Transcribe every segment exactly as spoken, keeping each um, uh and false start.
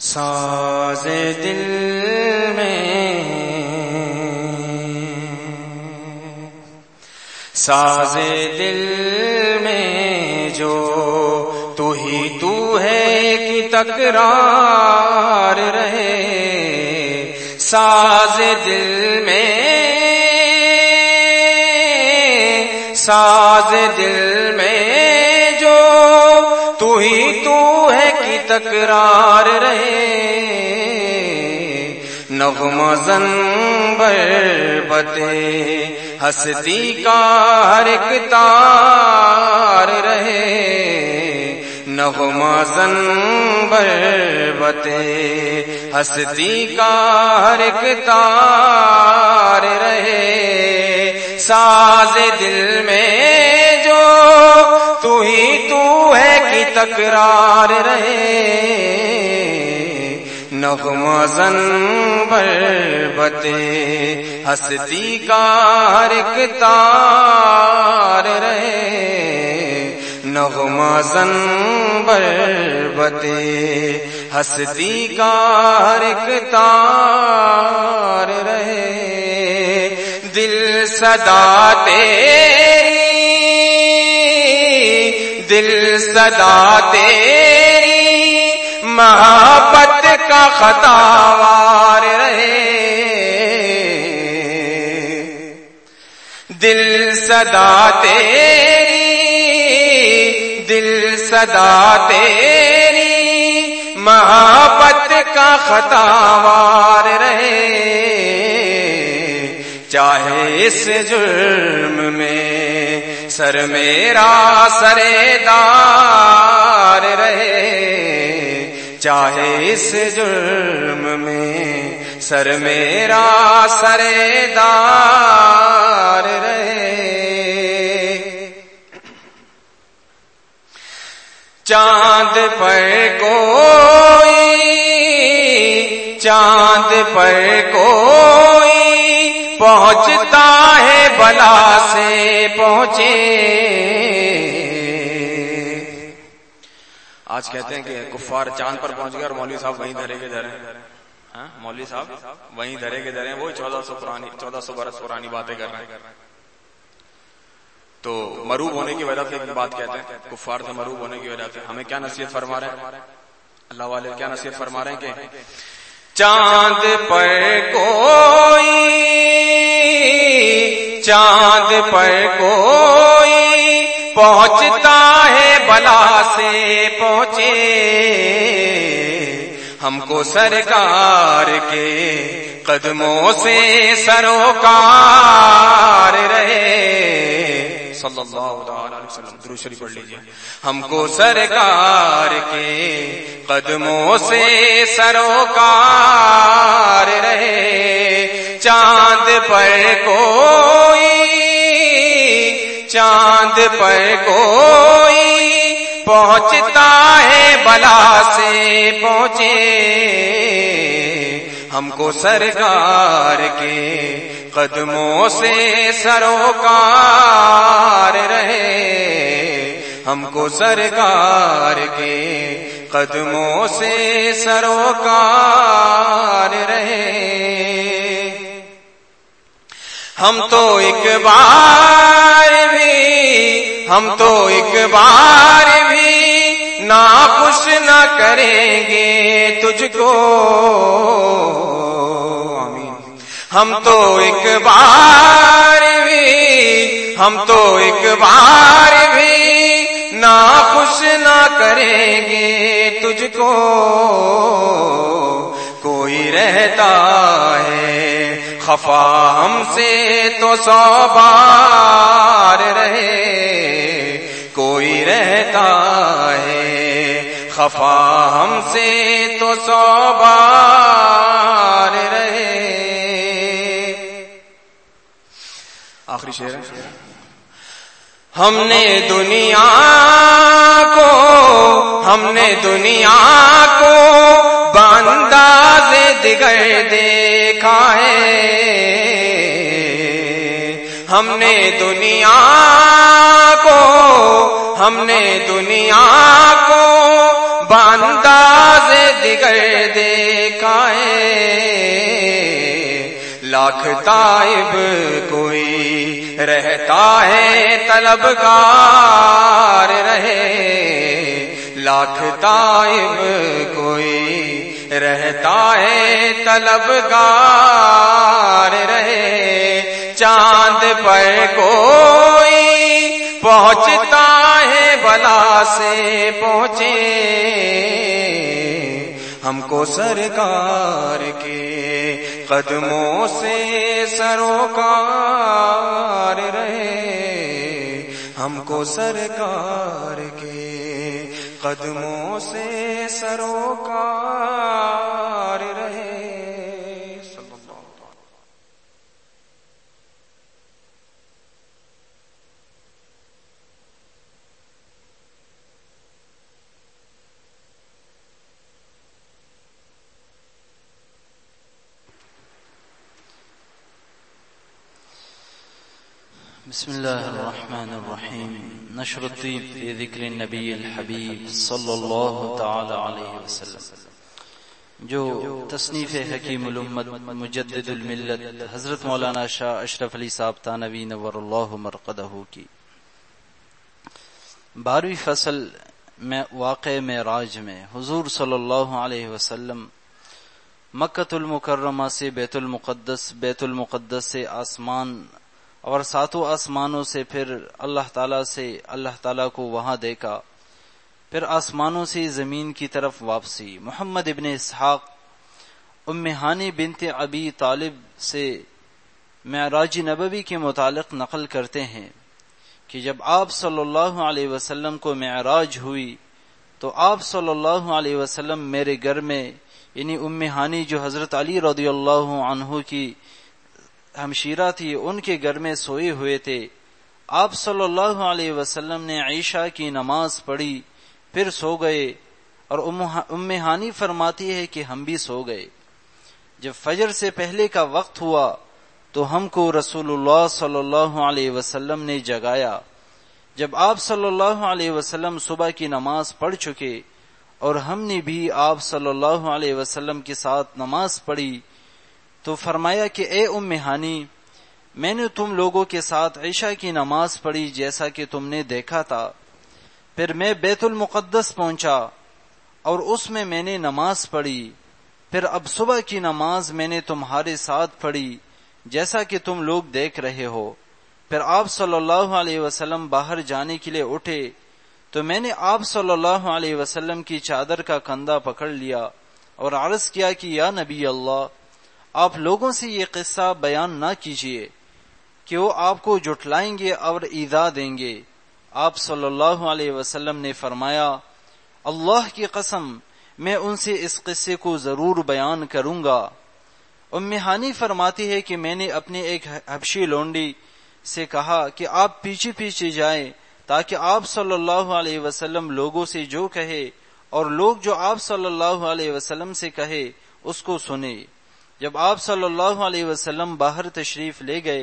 ساز دل میں ساز دل میں جو تو ہی تو ہے کہ تکرار رہے، ساز دل میں ساز دل میں جو تو ہی تو ہے کہ تکرار رہے، نغمہ زن بربتے ہستی کا ہر ایک تار رہے، نغمہ زن بربتے ہستی کا ہر ایک تار رہے، ساز دل میں جو تو ہی تو ہے کہ تکرار رہے، نغمہ زن بربتے ہستی کا ہر ایک تار رہے، نغمہ زن بربتے ہستی کا ہر ایک تار رہے، دل صدا تیری دل صدا تیری محبت کا خطاوار رہے، دل صدا تیری دل صدا تیری محبت کا خطاوار رہے، چاہے اس جرم میں سر میرا سرے دار رہے، چاہے اس جرم میں سر میرا سرے دار رہے، چاند پر کوئی چاند پر کوئی پہنچتا ہے بلا سے پہنچے، آج کہتے ہیں کہ کفار چاند پر پہنچ گئے اور مولوی صاحب وہیں دھرے کے دھرے ہیں، مولوی صاحب وہیں دھرے کے دھرے ہیں، وہی چودہ سو پرانی چودہ سو برس پرانی باتیں کر رہے ہیں، تو مروب ہونے کی وجہ سے ایک بات کہتے ہیں، کفار سے مروب ہونے کی وجہ سے ہمیں کیا نصیحت فرما رہے ہیں اللہ والے، کیا نصیحت فرما رہے ہیں کہ چاند پر کوئی چاند پر کوئی پہنچتا ہے بلا سے پہنچے، ہم کو سرکار کے قدموں سے سروکار رہے، صلی اللہ علیہ وسلم درود شریف پڑھ لیجیے، ہم کو سرکار کے قدموں سے سروکار رہے، چاند پر کوئی چاند پر کوئی پہنچتا ہے بلا سے پہنچے، ہم کو سرکار کے قدموں سے سروکار رہے، ہم کو سرکار کے قدموں سے سروکار رہے، ہم تو ایک بار بھی ہم تو ایک بار بھی ناخوش نہ کریں گے تجھ کو، ہم تو ایک بار بھی ہم تو ایک بار بھی ناخوش نہ کریں گے تجھ کو، کوئی رہتا ہے خفا ہم سے تو سو بار رہے، کوئی رہتا ہے خفا ہم سے تو سو بار رہے، آخری شعر ہے، ہم نے دنیا کو ہم نے دنیا کو بانداز دیگر دیکھا ہے، ہم نے دنیا کو ہم نے دنیا کو بانداز دیگر دیکھائے، لاکھ تائب کوئی رہتا ہے طلبگار رہے، لاکھ تائب کوئی رہتا ہے طلبگار رہے، چاند پر کوئی پہنچتا ہے بلا سے پہنچے، ہم کو سرکار کے قدموں سے سروکار رہے، ہم کو سرکار کے قدموں سے سروکار رہے۔ بسم اللہ الرحمن الرحیم۔ نشر الطیب فی ذکر النبی الحبیب صلی اللہ تعالی علیہ وسلم، جو تصنیف حکیم الامت مجدد الملت حضرت مولانا شاہ اشرف علی صاحب تھانوی نور اللہ مرقدہ کی بارہویں فصل میں واقع معراج میں حضور صلی اللہ علیہ وسلم مکۃ المکرمہ سے بیت المقدس، بیت المقدس سے آسمان اور ساتوں آسمانوں سے پھر اللہ تعالیٰ سے اللہ تعالیٰ کو وہاں دیکھا، پھر آسمانوں سے زمین کی طرف واپسی۔ محمد ابن اسحاق ام ہانی بنت ابی طالب سے معراج نبوی کے متعلق نقل کرتے ہیں کہ جب آپ صلی اللہ علیہ وسلم کو معراج ہوئی تو آپ صلی اللہ علیہ وسلم میرے گھر میں، یعنی ام ہانی جو حضرت علی رضی اللہ عنہ کی ہمشیرہ تھی، ان کے گھر میں سوئے ہوئے تھے۔ آپ صلی اللہ علیہ وسلم نے عشاء کی نماز پڑھی، پھر سو گئے، اور ام ہانی فرماتی ہے کہ ہم بھی سو گئے۔ جب فجر سے پہلے کا وقت ہوا تو ہم کو رسول اللہ صلی اللہ علیہ وسلم نے جگایا۔ جب آپ صلی اللہ علیہ وسلم صبح کی نماز پڑھ چکے اور ہم نے بھی آپ صلی اللہ علیہ وسلم کے ساتھ نماز پڑھی تو فرمایا کہ اے ام ہانی، میں نے تم لوگوں کے ساتھ عشاء کی نماز پڑھی جیسا کہ تم نے دیکھا تھا، پھر میں بیت المقدس پہنچا اور اس میں میں نے نماز پڑھی، پھر اب صبح کی نماز میں نے تمہارے ساتھ پڑھی جیسا کہ تم لوگ دیکھ رہے ہو۔ پھر آپ صلی اللہ علیہ وسلم باہر جانے کے لیے اٹھے تو میں نے آپ صلی اللہ علیہ وسلم کی چادر کا کندھا پکڑ لیا اور عرض کیا کہ یا نبی اللہ، آپ لوگوں سے یہ قصہ بیان نہ کیجیے کہ وہ آپ کو جھٹلائیں گے اور ایذا دیں گے۔ آپ صلی اللہ علیہ وسلم نے فرمایا اللہ کی قسم میں ان سے اس قصے کو ضرور بیان کروں گا۔ ام ہانی فرماتی ہے کہ میں نے اپنے ایک حبشی لونڈی سے کہا کہ آپ پیچھے پیچھے جائیں تاکہ آپ صلی اللہ علیہ وسلم لوگوں سے جو کہے اور لوگ جو آپ صلی اللہ علیہ وسلم سے کہے اس کو سنے۔ جب آپ صلی اللہ علیہ وسلم باہر تشریف لے گئے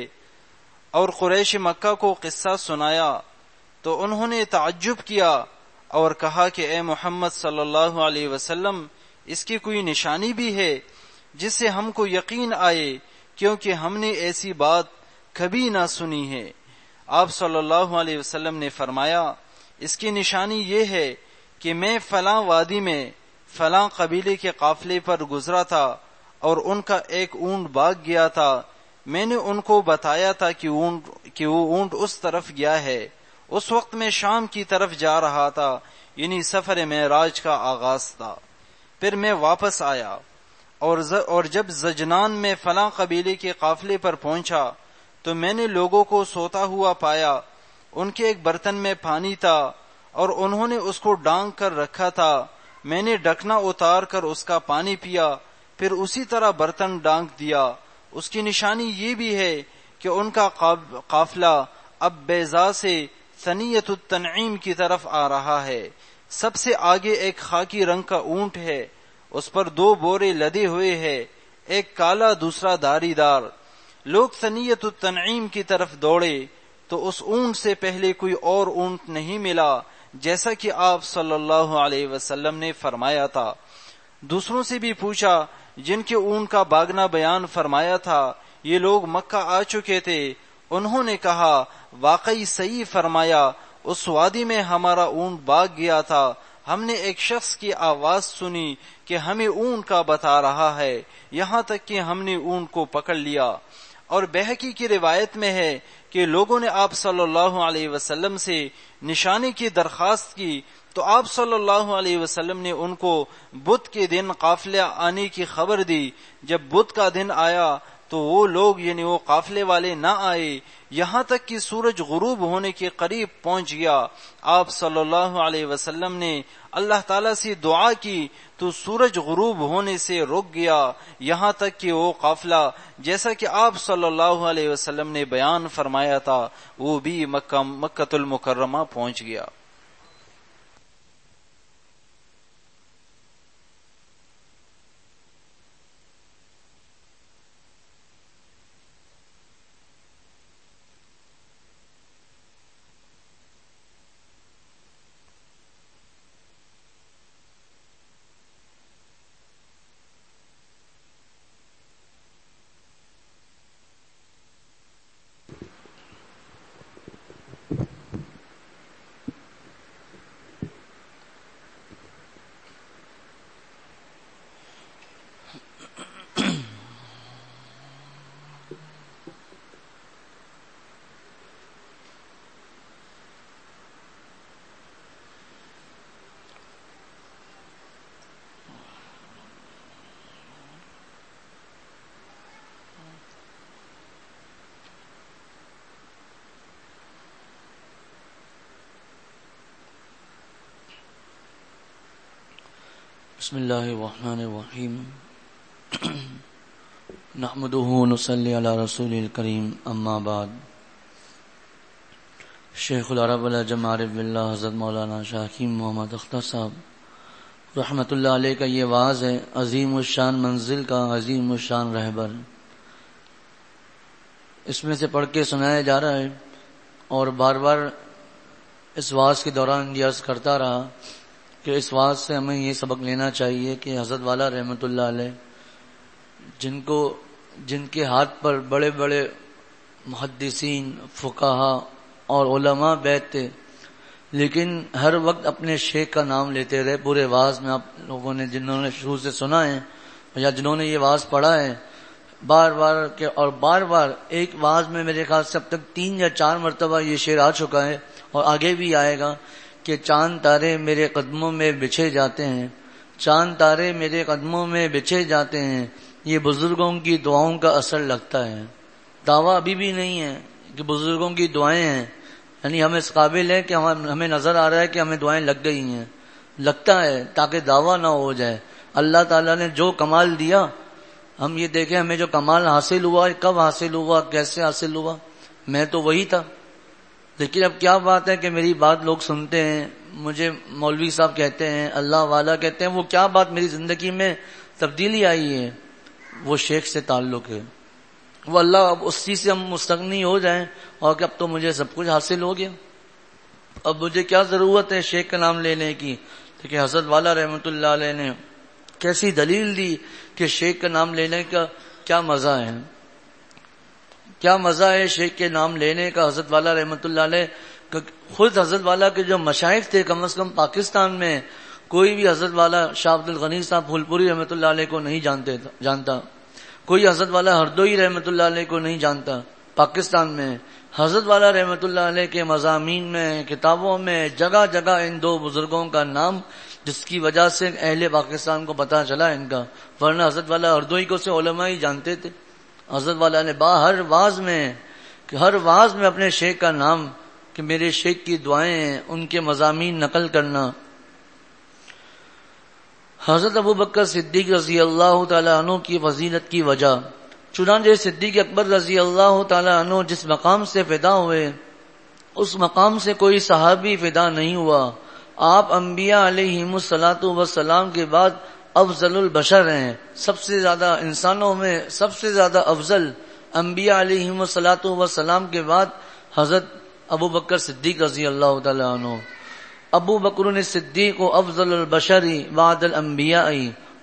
اور قریش مکہ کو قصہ سنایا تو انہوں نے تعجب کیا اور کہا کہ اے محمد صلی اللہ علیہ وسلم، اس کی کوئی نشانی بھی ہے جس سے ہم کو یقین آئے، کیونکہ ہم نے ایسی بات کبھی نہ سنی ہے۔ آپ صلی اللہ علیہ وسلم نے فرمایا اس کی نشانی یہ ہے کہ میں فلاں وادی میں فلاں قبیلے کے قافلے پر گزرا تھا اور ان کا ایک اونٹ بھاگ گیا تھا، میں نے ان کو بتایا تھا کہ اونٹ کہ وہ اونٹ اس طرف گیا ہے۔ اس وقت میں شام کی طرف جا رہا تھا، یعنی سفر معراج کا آغاز تھا۔ پھر میں واپس آیا اور اور جب زجنان میں فلاں قبیلے کے قافلے پر پہنچا تو میں نے لوگوں کو سوتا ہوا پایا، ان کے ایک برتن میں پانی تھا اور انہوں نے اس کو ڈانگ کر رکھا تھا، میں نے ڈھکنا اتار کر اس کا پانی پیا، پھر اسی طرح برتن ڈانگ دیا۔ اس کی نشانی یہ بھی ہے کہ ان کا قافلہ اب بیضا سے ثنیۃ التنعیم کی طرف آ رہا ہے۔ سب سے آگے ایک خاکی رنگ کا اونٹ ہے، اس پر دو بورے لدے ہوئے ہیں، ایک کالا دوسرا دھاری دار۔ لوگ ثنیۃ التنعیم کی طرف دوڑے تو اس اونٹ سے پہلے کوئی اور اونٹ نہیں ملا، جیسا کہ آپ صلی اللہ علیہ وسلم نے فرمایا تھا۔ دوسروں سے بھی پوچھا جن کے اونٹ کا بھاگنا بیان فرمایا تھا، یہ لوگ مکہ آ چکے تھے، انہوں نے کہا واقعی صحیح فرمایا، اس وادی میں ہمارا اونٹ بھاگ گیا تھا، ہم نے ایک شخص کی آواز سنی کہ ہمیں اونٹ کا بتا رہا ہے، یہاں تک کہ ہم نے اونٹ کو پکڑ لیا۔ اور بہقی کی روایت میں ہے کہ لوگوں نے آپ صلی اللہ علیہ وسلم سے نشانی کی درخواست کی تو آپ صلی اللہ علیہ وسلم نے ان کو بدھ کے دن قافلے آنے کی خبر دی۔ جب بدھ کا دن آیا تو وہ لوگ یعنی وہ قافلے والے نہ آئے، یہاں تک کہ سورج غروب ہونے کے قریب پہنچ گیا۔ آپ صلی اللہ علیہ وسلم نے اللہ تعالیٰ سے دعا کی تو سورج غروب ہونے سے رک گیا، یہاں تک کہ وہ قافلہ جیسا کہ آپ صلی اللہ علیہ وسلم نے بیان فرمایا تھا وہ بھی مکہ مکۃ المکرمہ پہنچ گیا۔ بسم اللہ الرحمن الرحیم نحمده ونصلی علی رسول الکریم اما بعد۔ شیخ العرب والعجم عارف باللہ حضرت مولانا شاہ حکیم محمد اختر صاحب رحمت اللہ علیہ کا یہ واعظ ہے، عظیم الشان منزل کا عظیم الشان رہبر۔ اس میں سے پڑھ کے سنایا جا رہا ہے اور بار بار اس واعظ کے دوران یہ عرض کرتا رہا کہ اس واعظ سے ہمیں یہ سبق لینا چاہیے کہ حضرت والا رحمت اللہ علیہ جن کو جن کے ہاتھ پر بڑے بڑے محدثین، فقہا اور علماء بیت تھے، لیکن ہر وقت اپنے شیخ کا نام لیتے رہے۔ پورے واعظ میں آپ لوگوں نے جنہوں نے شروع سے سنا ہے یا جنہوں نے یہ واعظ پڑھا ہے، بار بار کے اور بار بار ایک واعظ میں میرے خیال سے اب تک تین یا چار مرتبہ یہ شعر آ چکا ہے اور آگے بھی آئے گا کہ چاند تارے میرے قدموں میں بچھے جاتے ہیں، چاند تارے میرے قدموں میں بچھے جاتے ہیں، یہ بزرگوں کی دعاؤں کا اثر لگتا ہے۔ دعویٰ ابھی بھی نہیں ہے کہ بزرگوں کی دعائیں ہیں، یعنی ہم اس قابل ہے کہ ہمیں نظر آ رہا ہے کہ ہمیں دعائیں لگ گئی ہیں، لگتا ہے تاکہ دعویٰ نہ ہو جائے۔ اللہ تعالیٰ نے جو کمال دیا ہم یہ دیکھیں ہمیں جو کمال حاصل ہوا، کب حاصل ہوا، کیسے حاصل ہوا، میں تو وہی تھا۔ لیکن اب کیا بات ہے کہ میری بات لوگ سنتے ہیں، مجھے مولوی صاحب کہتے ہیں، اللہ والا کہتے ہیں، وہ کیا بات میری زندگی میں تبدیلی آئی ہے، وہ شیخ سے تعلق ہے، وہ اللہ اب اس چیز سے ہم مستغنی ہو جائیں اور کہ اب تو مجھے سب کچھ حاصل ہو گیا، اب مجھے کیا ضرورت ہے شیخ کا نام لینے کی۔ کہ حضرت والا رحمت اللہ علیہ نے کیسی دلیل دی کہ شیخ کا نام لینے کا کیا مزہ ہے، کیا مزہ ہے شیخ کے نام لینے کا۔ حضرت والا رحمت اللہ علیہ خود حضرت والا کے جو مشائخ تھے، کم از کم پاکستان میں کوئی بھی حضرت والا شاہ عبد الغنی صاحب پھولپوری رحمت اللہ علیہ کو نہیں جانتے جانتا، کوئی حضرت والا ہردوئی رحمت اللہ علیہ کو نہیں جانتا پاکستان میں۔ حضرت والا رحمت اللہ علیہ کے مضامین میں، کتابوں میں جگہ جگہ ان دو بزرگوں کا نام، جس کی وجہ سے اہل پاکستان کو پتہ چلا ان کا، ورنہ حضرت والا ہردوئی کو سے علماء ہی جانتے تھے۔ حضرت والا نے با ہر واعظ میں ہر واعظ میں اپنے شیخ کا نام کہ میرے شیخ کی دعائیں ہیں، ان کے مضامین نقل کرنا۔ حضرت ابو بکر صدیق رضی اللہ تعالی عنہ کی فضیلت کی وجہ، چنانچہ صدیق اکبر رضی اللہ تعالی عنہ جس مقام سے فدا ہوئے اس مقام سے کوئی صحابی فدا نہیں ہوا۔ آپ انبیاء علیہم الصلاۃ والسلام کے بعد افضل البشر ہیں، سب سے زیادہ انسانوں میں سب سے زیادہ افضل انبیاء علیہم الصلاۃ والسلام کے بعد حضرت ابو بکر صدیق رضی اللہ تعالی عنہ۔ ابو بکر صدیق افضل البشر بعد الانبیاء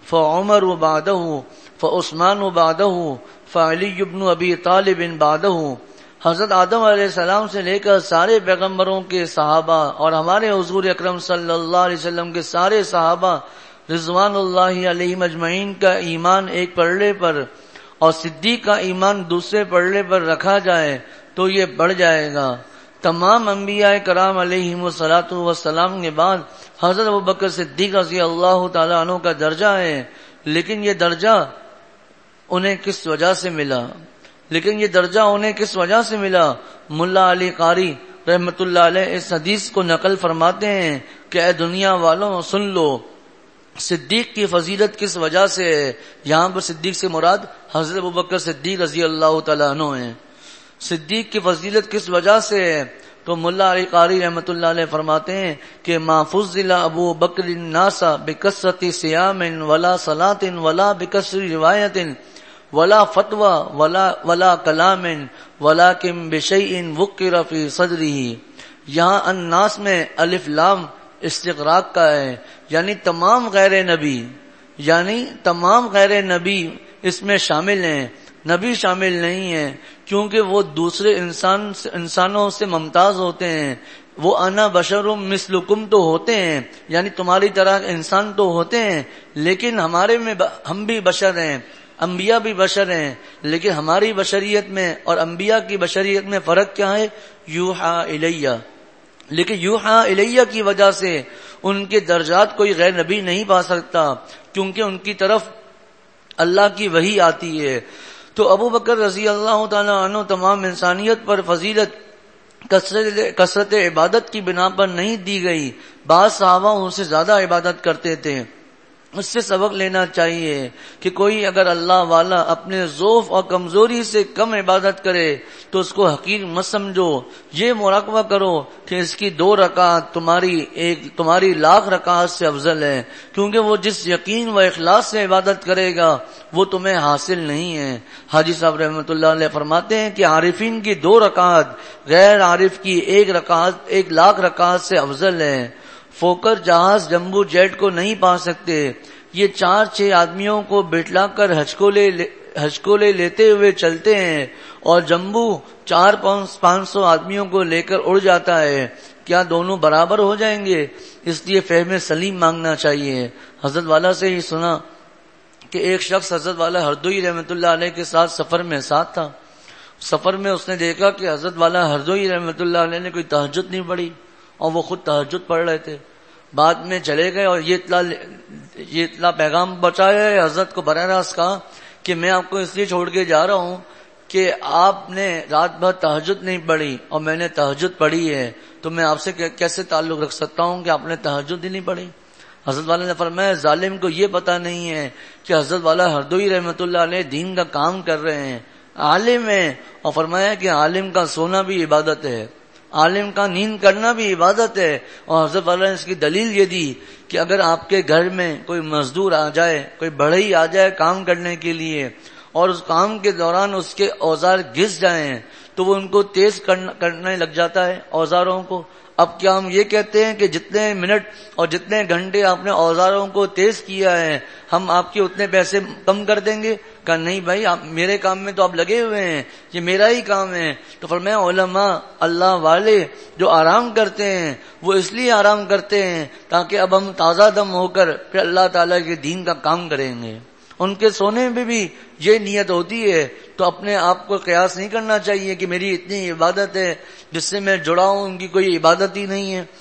فعمر بعدہ فعثمان بعدہ فعلی بن ابی طالب بعدہ. حضرت آدم علیہ السلام سے لے کر سارے پیغمبروں کے صحابہ اور ہمارے حضور اکرم صلی اللہ علیہ وسلم کے سارے صحابہ رضوان اللہ علیہم اجمعین کا ایمان ایک پلڑے پر اور صدیق کا ایمان دوسرے پلڑے پر رکھا جائے تو یہ بڑھ جائے گا. تمام انبیاء کرام علیہم الصلاۃ والسلام کے بعد حضرت ابوبکر صدیق رضی اللہ تعالیٰ عنہ کا درجہ ہے. لیکن یہ درجہ انہیں کس وجہ سے ملا لیکن یہ درجہ انہیں کس وجہ سے ملا ملا علی قاری رحمت اللہ علیہ اس حدیث کو نقل فرماتے ہیں کہ اے دنیا والوں سن لو صدیق کی فضیلت کس وجہ سے ہے. یہاں پر صدیق سے مراد حضرت ابوبکر صدیق رضی اللہ تعالیٰ عنہ ہیں. صدیق کی فضیلت کس وجہ سے ہے تو ملا علی قاری رحمت اللہ علیہ فرماتے ہیں کہ ما فضل ابو بکر الناس بکثرت صیام ولا صلاۃ ولا بکثر روایت ولا فتوى ولا ولا کلام ولکن بشیء وقر فی صدرہ. یہاں الناس میں الف لام استغراق کا ہے یعنی تمام غیر نبی یعنی تمام غیر نبی اس میں شامل ہیں. نبی شامل نہیں ہیں کیونکہ وہ دوسرے انسان انسانوں سے ممتاز ہوتے ہیں. وہ انا بشر مثلکم تو ہوتے ہیں یعنی تمہاری طرح انسان تو ہوتے ہیں لیکن ہمارے میں ہم بھی بشر ہیں انبیاء بھی بشر ہیں. لیکن ہماری بشریت میں اور انبیاء کی بشریت میں فرق کیا ہے یوحا الیہ. لیکن یوحا الیہ کی وجہ سے ان کے درجات کوئی غیر نبی نہیں پا سکتا کیونکہ ان کی طرف اللہ کی وحی آتی ہے. تو ابو بکر رضی اللہ تعالیٰ عنہ تمام انسانیت پر فضیلت کثرت عبادت کی بنا پر نہیں دی گئی. بعض صحابہ ان سے زیادہ عبادت کرتے تھے. اس سے سبق لینا چاہیے کہ کوئی اگر اللہ والا اپنے ضعف اور کمزوری سے کم عبادت کرے تو اس کو حقیر مت سمجھو. یہ مراقبہ کرو کہ اس کی دو رکعت تمہاری ایک تمہاری لاکھ رکعت سے افضل ہے کیونکہ وہ جس یقین و اخلاص سے عبادت کرے گا وہ تمہیں حاصل نہیں ہے. حاجی صاحب رحمۃ اللہ علیہ فرماتے ہیں کہ عارفین کی دو رکعت غیر عارف کی ایک رکعت ایک لاکھ رکعت سے افضل ہے. فوکر جہاز جمبو جیٹ کو نہیں پا سکتے. یہ چار چھ آدمیوں کو بٹھلا کر ہچکولے ہچکولے لیتے ہوئے چلتے ہیں اور جمبو چار پانچ سو آدمیوں کو لے کر اڑ جاتا ہے. کیا دونوں برابر ہو جائیں گے؟ اس لیے فہم سلیم مانگنا چاہیے. حضرت والا سے ہی سنا کہ ایک شخص حضرت والا ہردوئی رحمت اللہ علیہ کے ساتھ سفر میں ساتھ تھا. سفر میں اس نے دیکھا کہ حضرت والا ہردوئی رحمت اللہ علیہ نے کوئی تہجد نہیں پڑھی اور وہ خود تہجد پڑھ رہے تھے. بعد میں چلے گئے اور یہ اطلاع یہ اطلاع پیغام پہنچایا ہے. حضرت کو براہ راست کہا کہ میں آپ کو اس لیے چھوڑ کے جا رہا ہوں کہ آپ نے رات بھر تہجد نہیں پڑھی اور میں نے تہجد پڑھی ہے تو میں آپ سے کیسے تعلق رکھ سکتا ہوں کہ آپ نے تہجد ہی نہیں پڑھی. حضرت والا نے فرمایا ظالم کو یہ پتا نہیں ہے کہ حضرت والا ہردوئی رحمت اللہ علیہ دین کا کام کر رہے ہیں عالم ہیں. اور فرمایا کہ عالم کا سونا بھی عبادت ہے عالم کا نیند کرنا بھی عبادت ہے. اور حضرت والا نے اس کی دلیل یہ دی کہ اگر آپ کے گھر میں کوئی مزدور آ جائے کوئی بڑھئی آ جائے کام کرنے کے لیے اور اس کام کے دوران اس کے اوزار گھس جائیں تو وہ ان کو تیز کرنے لگ جاتا ہے اوزاروں کو. اب کیا ہم یہ کہتے ہیں کہ جتنے منٹ اور جتنے گھنٹے آپ نے اوزاروں کو تیز کیا ہے ہم آپ کے اتنے پیسے کم کر دیں گے؟ کہا نہیں بھائی آپ میرے کام میں تو آپ لگے ہوئے ہیں یہ میرا ہی کام ہے. تو فرمایا علماء اللہ والے جو آرام کرتے ہیں وہ اس لیے آرام کرتے ہیں تاکہ اب ہم تازہ دم ہو کر پھر اللہ تعالیٰ کے دین کا کام کریں گے. ان کے سونے میں بھی یہ نیت ہوتی ہے. تو اپنے آپ کو قیاس نہیں کرنا چاہیے کہ میری اتنی عبادت ہے جس سے میں جڑا ہوں ان کی کوئی عبادت ہی نہیں ہے.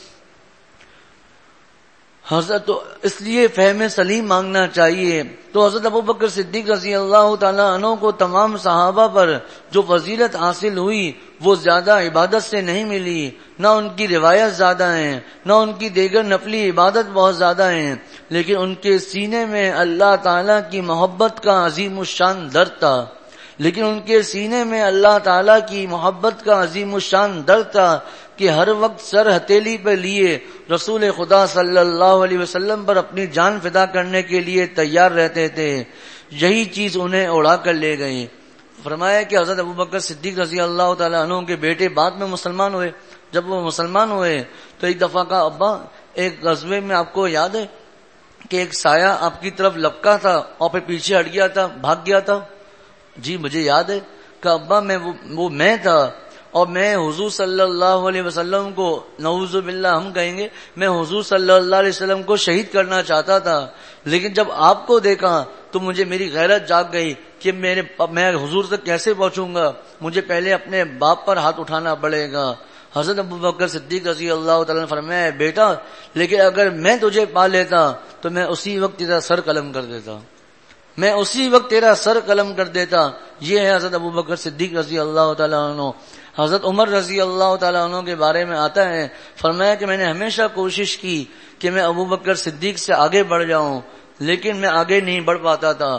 حضرت تو اس لیے فہم سلیم مانگنا چاہیے. تو حضرت ابوبکر صدیق رضی اللہ تعالیٰ عنہ کو تمام صحابہ پر جو فضیلت حاصل ہوئی وہ زیادہ عبادت سے نہیں ملی. نہ ان کی روایت زیادہ ہیں نہ ان کی دیگر نفلی عبادت بہت زیادہ ہیں لیکن ان کے سینے میں اللہ تعالیٰ کی محبت کا عظیم الشان درد تھا. لیکن ان کے سینے میں اللہ تعالیٰ کی محبت کا عظیم الشان درد تھا کہ ہر وقت سر ہتھیلی پہ لیے رسول خدا صلی اللہ علیہ وسلم پر اپنی جان فدا کرنے کے لیے تیار رہتے تھے. یہی چیز انہیں اڑا کر لے گئی. فرمایا کہ حضرت ابوبکر صدیق رضی اللہ تعالیٰ عنہ کے بیٹے بعد میں مسلمان ہوئے. جب وہ مسلمان ہوئے تو ایک دفعہ کا ابا ایک غزوے میں آپ کو یاد ہے کہ ایک سایہ آپ کی طرف لپکا تھا اور پھر پیچھے ہٹ گیا تھا, بھاگ گیا تھا؟ جی مجھے یاد ہے کہ ابا میں وہ, وہ میں تھا, اور میں حضور صلی اللہ علیہ وسلم کو, نعوذ باللہ ہم کہیں گے, میں حضور صلی اللہ علیہ وسلم کو شہید کرنا چاہتا تھا, لیکن جب آپ کو دیکھا تو مجھے میری غیرت جاگ گئی کہ میرے میں حضور تک کیسے پہنچوں گا, مجھے پہلے اپنے باپ پر ہاتھ اٹھانا پڑے گا. حضرت ابوبکر صدیق رضی اللہ تعالیٰ نے فرمایا, بیٹا لیکن اگر میں تجھے پا لیتا تو میں اسی وقت تیرا سر قلم کر دیتا, میں اسی وقت تیرا سر قلم کر دیتا. یہ ہے حضرت ابوبکر صدیق رضی اللہ تعالیٰ عنہ. حضرت عمر رضی اللہ تعالیٰ عنہ کے بارے میں آتا ہے, فرمایا کہ میں نے ہمیشہ کوشش کی کہ میں ابوبکر صدیق سے آگے بڑھ جاؤں, لیکن میں آگے نہیں بڑھ پاتا تھا.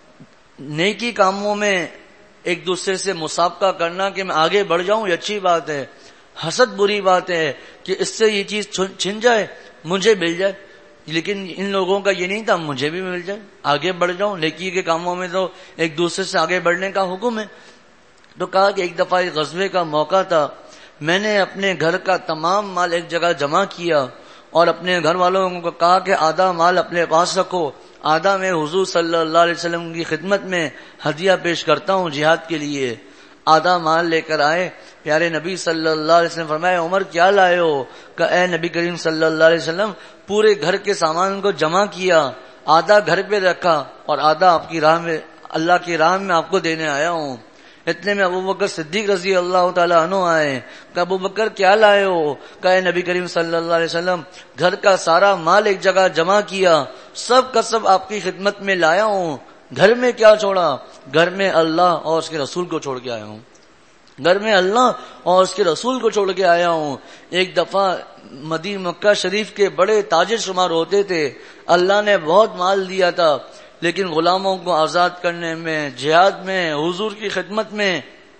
نیکی کاموں میں ایک دوسرے سے مسابقہ کرنا کہ میں آگے بڑھ جاؤں یہ اچھی بات ہے, حسد بری بات ہے کہ اس سے یہ چیز چھن جائے مجھے مل جائے, لیکن ان لوگوں کا یہ نہیں تھا مجھے بھی مل جائے, آگے بڑھ جاؤں. نیکی کے کاموں میں تو ایک دوسرے سے آگے بڑھنے کا حکم ہے. تو کہا کہ ایک دفعہ ایک غزوے کا موقع تھا, میں نے اپنے گھر کا تمام مال ایک جگہ جمع کیا اور اپنے گھر والوں کو کہا کہ آدھا مال اپنے پاس رکھو, آدھا میں حضور صلی اللہ علیہ وسلم کی خدمت میں ہدیہ پیش کرتا ہوں جہاد کے لیے. آدھا مال لے کر آئے, پیارے نبی صلی اللہ علیہ وسلم فرمایا, عمر کیا لائے ہو؟ کہ اے نبی کریم صلی اللہ علیہ وسلم پورے گھر کے سامان کو جمع کیا, آدھا گھر پہ رکھا اور آدھا آپ کی راہ میں, اللہ کی راہ میں آپ کو دینے آیا ہوں. اتنے میں ابوبکر صدیق رضی اللہ تعالیٰ عنہ آئے, کہ ابوبکر کیا لائے ہو؟ کہ اے نبی کریم صلی اللہ علیہ وسلم گھر کا سارا مال ایک جگہ جمع کیا, سب کا سب آپ کی خدمت میں لایا ہوں. گھر میں کیا چھوڑا؟ گھر میں اللہ اور اس کے رسول کو چھوڑ کے آیا ہوں, گھر میں اللہ اور اس کے رسول کو چھوڑ کے آیا ہوں. ایک دفعہ مدینہ مکہ شریف کے بڑے تاجر شمار ہوتے تھے, اللہ نے بہت مال دیا تھا, لیکن غلاموں کو آزاد کرنے میں, جہاد میں, حضور کی خدمت میں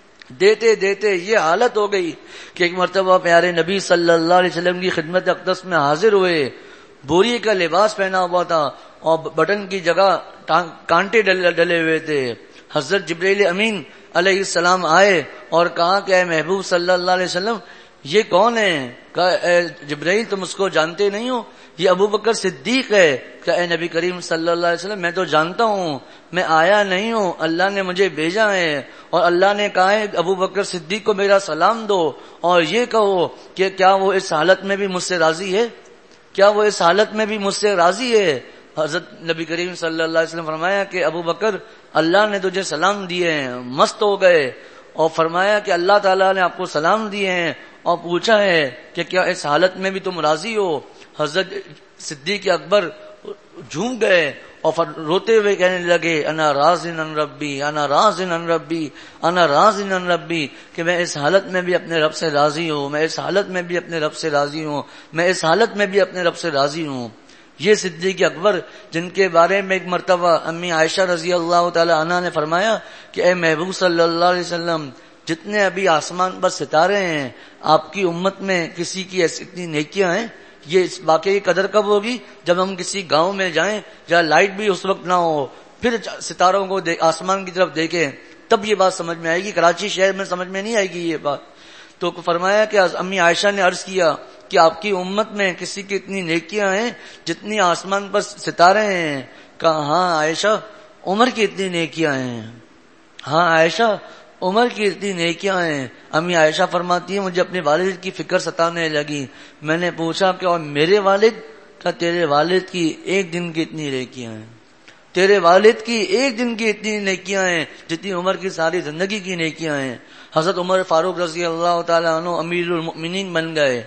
دیتے دیتے یہ حالت ہو گئی کہ ایک مرتبہ پیارے نبی صلی اللہ علیہ وسلم کی خدمت اقدس میں حاضر ہوئے, بوری کا لباس پہنا ہوا تھا اور بٹن کی جگہ کانٹے ڈلے ہوئے تھے. حضرت جبرائیل امین علیہ السلام آئے اور کہا کہ اے محبوب صلی اللہ علیہ وسلم یہ کون ہے؟ کہا اے جبرائیل تم اس کو جانتے نہیں ہو, یہ ابوبکر صدیق ہے. کہ اے نبی کریم صلی اللہ علیہ وسلم میں تو جانتا ہوں, میں آیا نہیں ہوں, اللہ نے مجھے بھیجا ہے, اور اللہ نے کہا ہے ابوبکر صدیق کو میرا سلام دو اور یہ کہو کہ کیا وہ اس حالت میں بھی مجھ سے راضی ہے, کیا وہ اس حالت میں بھی مجھ سے راضی ہے؟ حضرت نبی کریم صلی اللہ علیہ وسلم فرمایا کہ ابوبکر اللہ نے تجھے سلام دیے ہیں, مست ہو گئے, اور فرمایا کہ اللہ تعالیٰ نے آپ کو سلام دیے ہیں اور پوچھا ہے کہ کیا اس حالت میں بھی تم راضی ہو؟ حضرت صدیق اکبر جھوم گئے اور روتے ہوئے کہنے لگے انا راضٍ عن ربی, انا راضٍ عن ربی, انا راضٍ عن ربی, کہ میں اس حالت میں بھی اپنے رب سے راضی ہوں, میں اس حالت میں بھی اپنے رب سے راضی ہوں, میں اس حالت میں بھی اپنے رب سے راضی ہوں. یہ صدیق اکبر جن کے بارے میں ایک مرتبہ امی عائشہ رضی اللہ تعالی عنہا نے فرمایا کہ اے محبوب صلی اللہ علیہ وسلم جتنے ابھی آسمان پر ستارے ہیں آپ کی امت میں کسی کی ایسی اتنی نیکیاں ہیں, یہ اس واقعی قدر کب ہوگی؟ جب ہم کسی گاؤں میں جائیں جہاں لائٹ بھی اس وقت نہ ہو, پھر ستاروں کو آسمان کی طرف دیکھیں, تب یہ بات سمجھ میں آئے گی. کراچی شہر میں سمجھ میں نہیں آئے گی یہ بات. تو فرمایا کہ امی عائشہ نے عرض کیا کہ آپ کی امت میں کسی کی اتنی نیکیاں ہیں جتنی آسمان پر ستارے ہیں؟ کہا ہاں عائشہ عمر کی اتنی نیکیاں ہیں, ہاں عائشہ عمر کی اتنی نیکیاں ہیں. امی عائشہ فرماتی ہے مجھے اپنے والد کی فکر ستانے لگی. میں نے پوچھا کہ اور میرے والد؟ کہا تیرے والد کی ایک دن کی اتنی نیکیاں ہیں, تیرے والد کی ایک دن کی اتنی نیکیاں ہیں جتنی عمر کی ساری زندگی کی نیکیاں ہیں. حضرت عمر فاروق رضی اللہ تعالیٰ عنہ امیر المؤمنین بن گئے,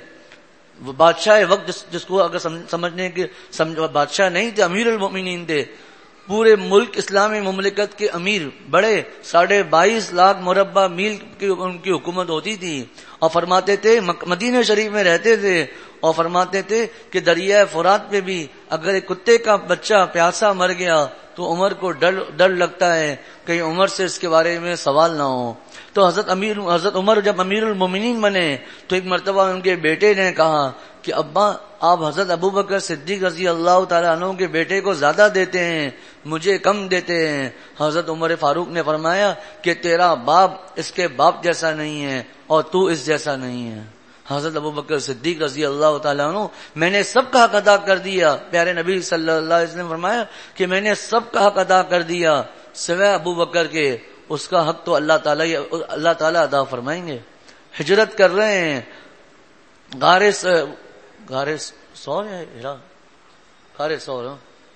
بادشاہ وقت جس, جس کو اگر سمجھنے کے بادشاہ نہیں تھے, امیر المؤمنین تھے, پورے ملک اسلامی مملکت کے امیر, بڑے ساڑھے بائیس لاکھ مربع میل کی ان کی حکومت ہوتی تھی, اور فرماتے تھے مدینہ شریف میں رہتے تھے, اور فرماتے تھے کہ دریائے فرات پہ بھی اگر ایک کتے کا بچہ پیاسا مر گیا تو عمر کو ڈر ڈر لگتا ہے کہ عمر سے اس کے بارے میں سوال نہ ہو. تو حضرت امیر حضرت عمر جب امیر المومنین بنے تو ایک مرتبہ ان کے بیٹے نے کہا کہ ابا آپ حضرت ابوبکر صدیق رضی اللہ تعالیٰ عنہ کے بیٹے کو زیادہ دیتے ہیں, مجھے کم دیتے ہیں. حضرت عمر فاروق نے فرمایا کہ تیرا باپ اس کے باپ جیسا نہیں ہے اور تو اس جیسا نہیں ہے, حضرت ابو بکر صدیق رضی اللہ تعالیٰ عنہ میں نے سب کا حق ادا کر دیا. پیارے نبی صلی اللہ علیہ وسلم فرمایا کہ میں نے سب کا حق ادا کر دیا سوائے ابو بکر کے. اس کا حق تو اللہ تعالیٰ اللہ تعالیٰ ادا فرمائیں گے. ہجرت کر رہے ہیں غار غار سور ہے ہرا غار سور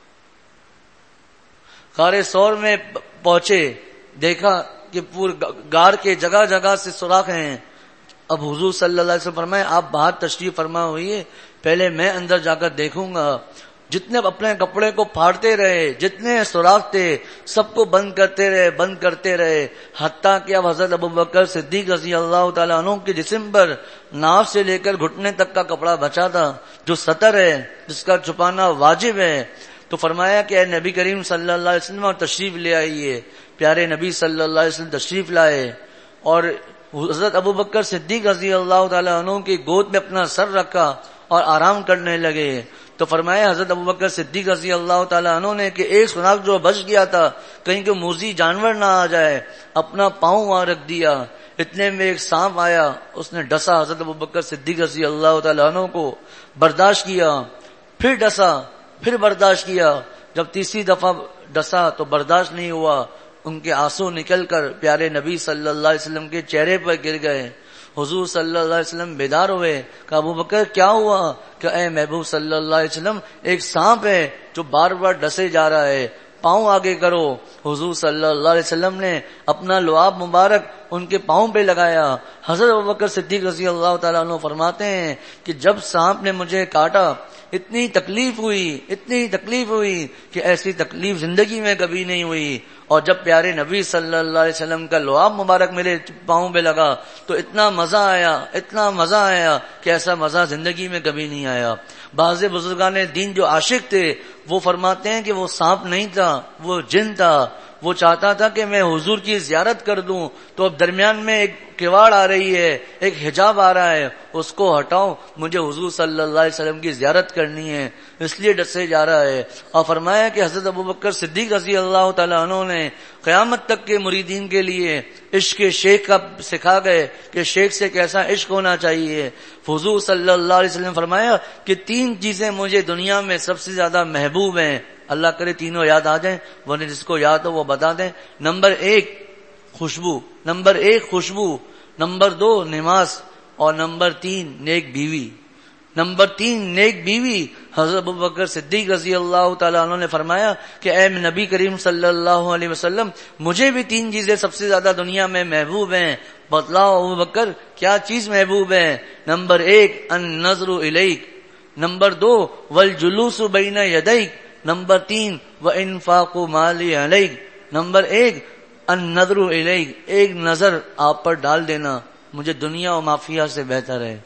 غار سور میں پہنچے, دیکھا کہ پور غار کے جگہ جگہ سے سوراخ ہیں. اب حضور صلی اللہ علیہ وسلم فرمائے آپ باہر تشریف فرما ہوئیے, پہلے میں اندر جا کر دیکھوں گا. جتنے اپنے کپڑے کو پھاڑتے رہے, جتنے سوراخ تھے سب کو بند کرتے رہے بند کرتے رہے حتیٰ کہ اب حضرت ابو بکر صدیق رضی اللہ تعالیٰ عنہ کے جسم پر ناف سے لے کر گھٹنے تک کا کپڑا بچا تھا جو سطر ہے, جس کا چھپانا واجب ہے. تو فرمایا کہ اے نبی کریم صلی اللہ علیہ وسلم تشریف لے آئیے. پیارے نبی صلی اللہ علیہ وسلم تشریف لائے اور حضرت ابو بکر صدیق رضی اللہ تعالیٰ عنہ کی گود میں اپنا سر رکھا اور آرام کرنے لگے. تو فرمایا حضرت ابو بکر صدیق رضی اللہ تعالیٰ عنہ نے کہ ایک سوراخ جو بچ گیا تھا کہیں کہ موذی جانور نہ آ جائے, اپنا پاؤں وہاں رکھ دیا. اتنے میں ایک سانپ آیا, اس نے ڈسا حضرت ابو بکر صدیق رضی اللہ تعالیٰ عنہ کو, برداشت کیا, پھر ڈسا, پھر برداشت کیا. جب تیسری دفعہ ڈسا تو برداشت نہیں ہوا, ان کے آنسو نکل کر پیارے نبی صلی اللہ علیہ وسلم کے چہرے پر گر گئے. حضور صلی اللہ علیہ وسلم بیدار ہوئے, کہ ابو بکر کیا ہوا؟ کہ اے محبوب صلی اللہ علیہ وسلم ایک سانپ ہے جو بار بار ڈسے جا رہا ہے, پاؤں آگے کرو. حضور صلی اللہ علیہ وسلم نے اپنا لعاب مبارک ان کے پاؤں پہ لگایا. حضرت ابوبکر صدیق رضی اللہ تعالیٰ عنہ فرماتے ہیں کہ جب سانپ نے مجھے کاٹا اتنی تکلیف ہوئی اتنی تکلیف ہوئی کہ ایسی تکلیف زندگی میں کبھی نہیں ہوئی. اور جب پیارے نبی صلی اللہ علیہ وسلم کا لعاب مبارک میرے پاؤں پہ لگا تو اتنا مزہ آیا اتنا مزہ آیا کہ ایسا مزہ زندگی میں کبھی نہیں آیا. بعض بزرگان دین جو عاشق تھے وہ فرماتے ہیں کہ وہ سانپ نہیں تھا, وہ جن تھا. وہ چاہتا تھا کہ میں حضور کی زیارت کر دوں تو اب درمیان میں ایک کیواڑ آ رہی ہے, ایک حجاب آ رہا ہے, اس کو ہٹاؤ, مجھے حضور صلی اللہ علیہ وسلم کی زیارت کرنی ہے, اس لیے ڈسے جا رہا ہے. اور فرمایا کہ حضرت ابوبکر صدیق رضی اللہ تعالیٰ عنہ نے قیامت تک کے مریدین کے لیے عشق شیخ کا سکھا گئے کہ شیخ سے کیسا عشق ہونا چاہیے. حضور صلی اللہ علیہ وسلم فرمایا کہ تین چیزیں مجھے دنیا میں سب سے زیادہ محبوب ہیں. اللہ کرے تینوں یاد آ جائیں, ورنہ جس کو یاد ہو وہ بتا دیں. نمبر ایک خوشبو, نمبر ایک خوشبو, نمبر دو نماز, اور نمبر تین نیک بیوی. نمبر تین نیک بیوی. حضرت ابوبکر صدیق رضی اللہ تعالیٰ عنہ نے فرمایا کہ اے نبی کریم صلی اللہ علیہ وسلم مجھے بھی تین چیزیں سب سے زیادہ دنیا میں محبوب ہیں. بتلاؤ ابوبکر کیا چیز محبوب ہے؟ نمبر ایک النظر الیک, نمبر دو والجلوس بین یدیک, نمبر تین وانفاق مالی علیک. نمبر ایک النظر الیک, ایک نظر آپ پر ڈال دینا مجھے دنیا و مافیہ سے بہتر ہے.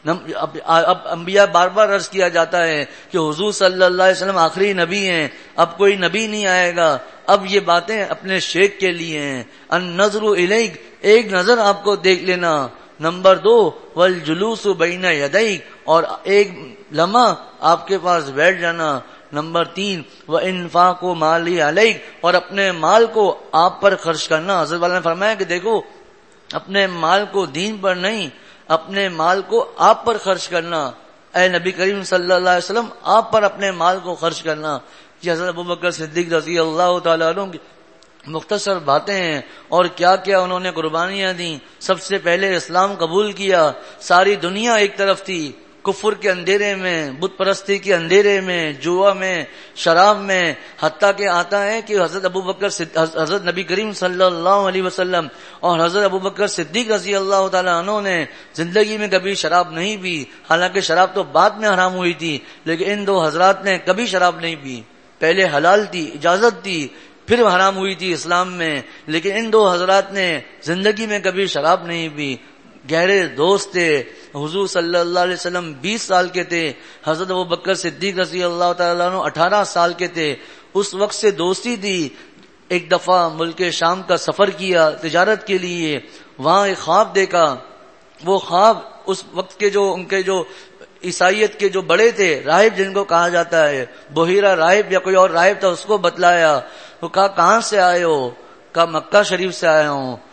اب اب انبیاء بار بار عرض کیا جاتا ہے کہ حضور صلی اللہ علیہ وسلم آخری نبی ہیں, اب کوئی نبی نہیں آئے گا. اب یہ باتیں اپنے شیخ کے لیے ہیں. النظر الیک, ایک نظر آپ کو دیکھ لینا. نمبر دو والجلوس بین یدیک, اور ایک لمحہ آپ کے پاس بیٹھ جانا. نمبر تین وانفاق مالی علیک, اور اپنے مال کو آپ پر خرچ کرنا. حضرت والا نے فرمایا کہ دیکھو اپنے مال کو دین پر نہیں, اپنے مال کو آپ پر خرچ کرنا. اے نبی کریم صلی اللہ علیہ وسلم آپ پر اپنے مال کو خرچ کرنا. یہ حضرت ابوبکر صدیق رضی اللہ تعالیٰ عنہ کی مختصر باتیں ہیں. اور کیا کیا انہوں نے قربانیاں دیں. سب سے پہلے اسلام قبول کیا. ساری دنیا ایک طرف تھی, کفر کے اندھیرے میں, بت پرستی کے اندھیرے میں, جوا میں, شراب میں, حتیٰ کہ آتا ہے کہ حضرت ابوبکر حضرت نبی کریم صلی اللہ علیہ وسلم اور حضرت ابوبکر صدیق رضی اللہ تعالیٰ عنہ نے زندگی میں کبھی شراب نہیں پی. حالانکہ شراب تو بعد میں حرام ہوئی تھی, لیکن ان دو حضرات نے کبھی شراب نہیں پی. پہلے حلال تھی, اجازت تھی, پھر حرام ہوئی تھی اسلام میں, لیکن ان دو حضرات نے زندگی میں کبھی شراب نہیں پی. گہرے دوست تھے. حضور صلی اللہ علیہ وسلم بیس سال کے تھے, حضرت ابوبکر صدیق رضی اللہ تعالیٰ عنہ اٹھارہ سال کے تھے. اس وقت سے دوستی تھی. ایک دفعہ ملک شام کا سفر کیا تجارت کے لیے, وہاں ایک خواب دیکھا. وہ خواب اس وقت کے جو ان کے جو عیسائیت کے جو بڑے تھے, راہب جن کو کہا جاتا ہے, بحیرہ راہب یا کوئی اور راہب تھا, اس کو بتلایا. وہ کہا کہاں سے آئے ہو؟ کہا مکہ شریف سے آیا ہوں.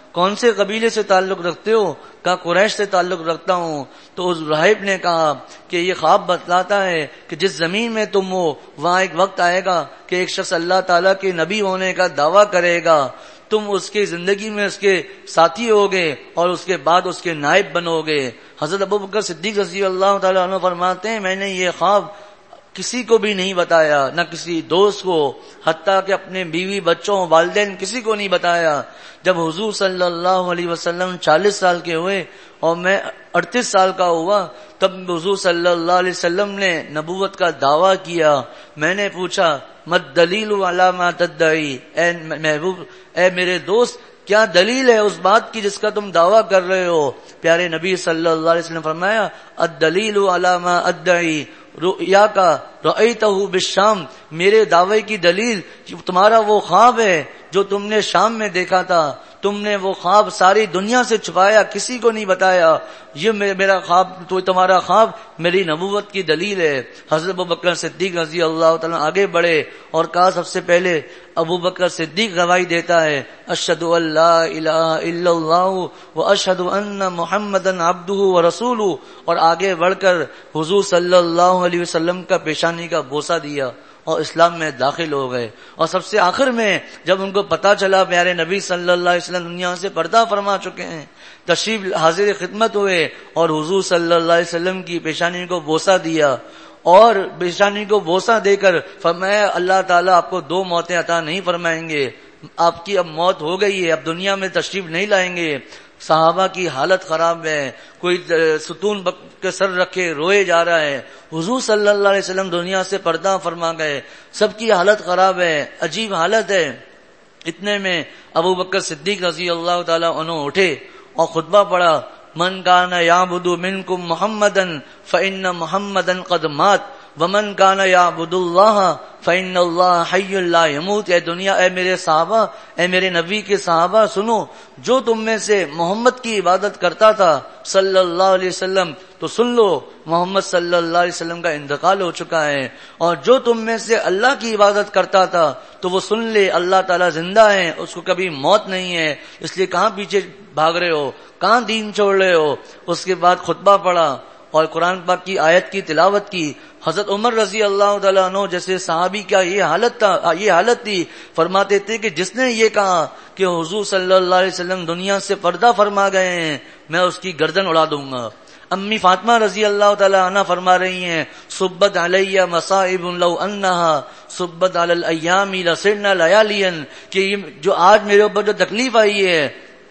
کون سے قبیلے سے تعلق رکھتے ہو؟ کہا قریش سے تعلق رکھتا ہوں۔ تو اس راہب نے کہا کہ یہ خواب بتلاتا ہے کہ جس زمین میں تم ہو وہاں ایک وقت آئے گا کہ ایک شخص اللہ تعالیٰ کے نبی ہونے کا دعویٰ کرے گا، تم اس کی زندگی میں اس کے ساتھی ہوگے اور اس کے بعد اس کے نائب بنو گے۔ حضرت ابوبکر صدیق رضی اللہ تعالیٰ عنہ فرماتے ہیں میں نے یہ خواب کسی کو بھی نہیں بتایا، نہ کسی دوست کو، حتیٰ کہ اپنے بیوی بچوں والدین کسی کو نہیں بتایا۔ جب حضور صلی اللہ علیہ وسلم چالیس سال کے ہوئے اور میں اڑتیس سال کا ہوا تب حضور صلی اللہ علیہ وسلم نے نبوت کا دعویٰ کیا۔ میں نے پوچھا مت دلیل علی ما تدعی، اے محبوب اے میرے دوست کیا دلیل ہے اس بات کی جس کا تم دعویٰ کر رہے ہو؟ پیارے نبی صلی اللہ علیہ وسلم فرمایا الدلیل علی ما ادعی رؤیا کا رأیتہ بالشام، میرے دعوے کی دلیل تمہارا وہ خواب ہے جو تم نے شام میں دیکھا تھا، تم نے وہ خواب ساری دنیا سے چھپایا، کسی کو نہیں بتایا، یہ میرا خواب تو تمہارا خواب میری نبوت کی دلیل ہے۔ حضرت ابوبکر صدیق رضی اللہ تعالیٰ آگے بڑھے اور کہا سب سے پہلے ابوبکر صدیق گواہی دیتا ہے اشہد ان لا الہ الا اللہ واشہد ان محمدا عبدہ ورسولہ، اور آگے بڑھ کر حضور صلی اللہ علیہ وسلم کا پیشانی کا بوسہ دیا اور اسلام میں داخل ہو گئے۔ اور سب سے آخر میں جب ان کو پتا چلا پیارے نبی صلی اللہ علیہ وسلم دنیا سے پردہ فرما چکے ہیں، تشریف حاضر خدمت ہوئے اور حضور صلی اللہ علیہ وسلم کی پیشانی کو بوسہ دیا، اور پیشانی کو بوسہ دے کر فرمایا اللہ تعالیٰ آپ کو دو موتیں عطا نہیں فرمائیں گے، آپ کی اب موت ہو گئی ہے، اب دنیا میں تشریف نہیں لائیں گے۔ صحابہ کی حالت خراب ہے، کوئی ستون کے سر رکھے روئے جا رہا ہے، حضور صلی اللہ علیہ وسلم دنیا سے پردہ فرما گئے، سب کی حالت خراب ہے، عجیب حالت ہے۔ اتنے میں ابوبکر صدیق رضی اللہ تعالیٰ عنہ اٹھے اور خطبہ پڑھا من کان یعبد منکم محمدا فإن محمدا قد مات ومن کان یعبد اللہ فإن اللہ حی لا یموت۔ اے دنیا، اے میرے صحابہ، اے میرے نبی کے صحابہ سنو، جو تم میں سے محمد کی عبادت کرتا تھا صلی اللہ علیہ وسلم تو سن لو محمد صلی اللہ علیہ وسلم کا انتقال ہو چکا ہے، اور جو تم میں سے اللہ کی عبادت کرتا تھا تو وہ سن لے اللہ تعالیٰ زندہ ہے، اس کو کبھی موت نہیں ہے، اس لیے کہاں پیچھے بھاگ رہے ہو، کہاں دین چھوڑ رہے ہو۔ اس کے بعد خطبہ پڑھا اور قرآن پاک کی آیت کی تلاوت کی۔ حضرت عمر رضی اللہ تعالیٰ عنہ جیسے صحابی کا یہ حالت تھا یہ حالت تھی، فرماتے تھے کہ جس نے یہ کہا کہ حضور صلی اللہ علیہ وسلم دنیا سے پردہ فرما گئے ہیں میں اس کی گردن اڑا دوں گا۔ امی فاطمہ رضی اللہ تعالیٰ عنہ فرما رہی ہیں صبت علیہ مصائب لو انہا صبت علی الایام لسرنا لیالیا، کہ یہ جو آج میرے اوپر جو تکلیف آئی ہے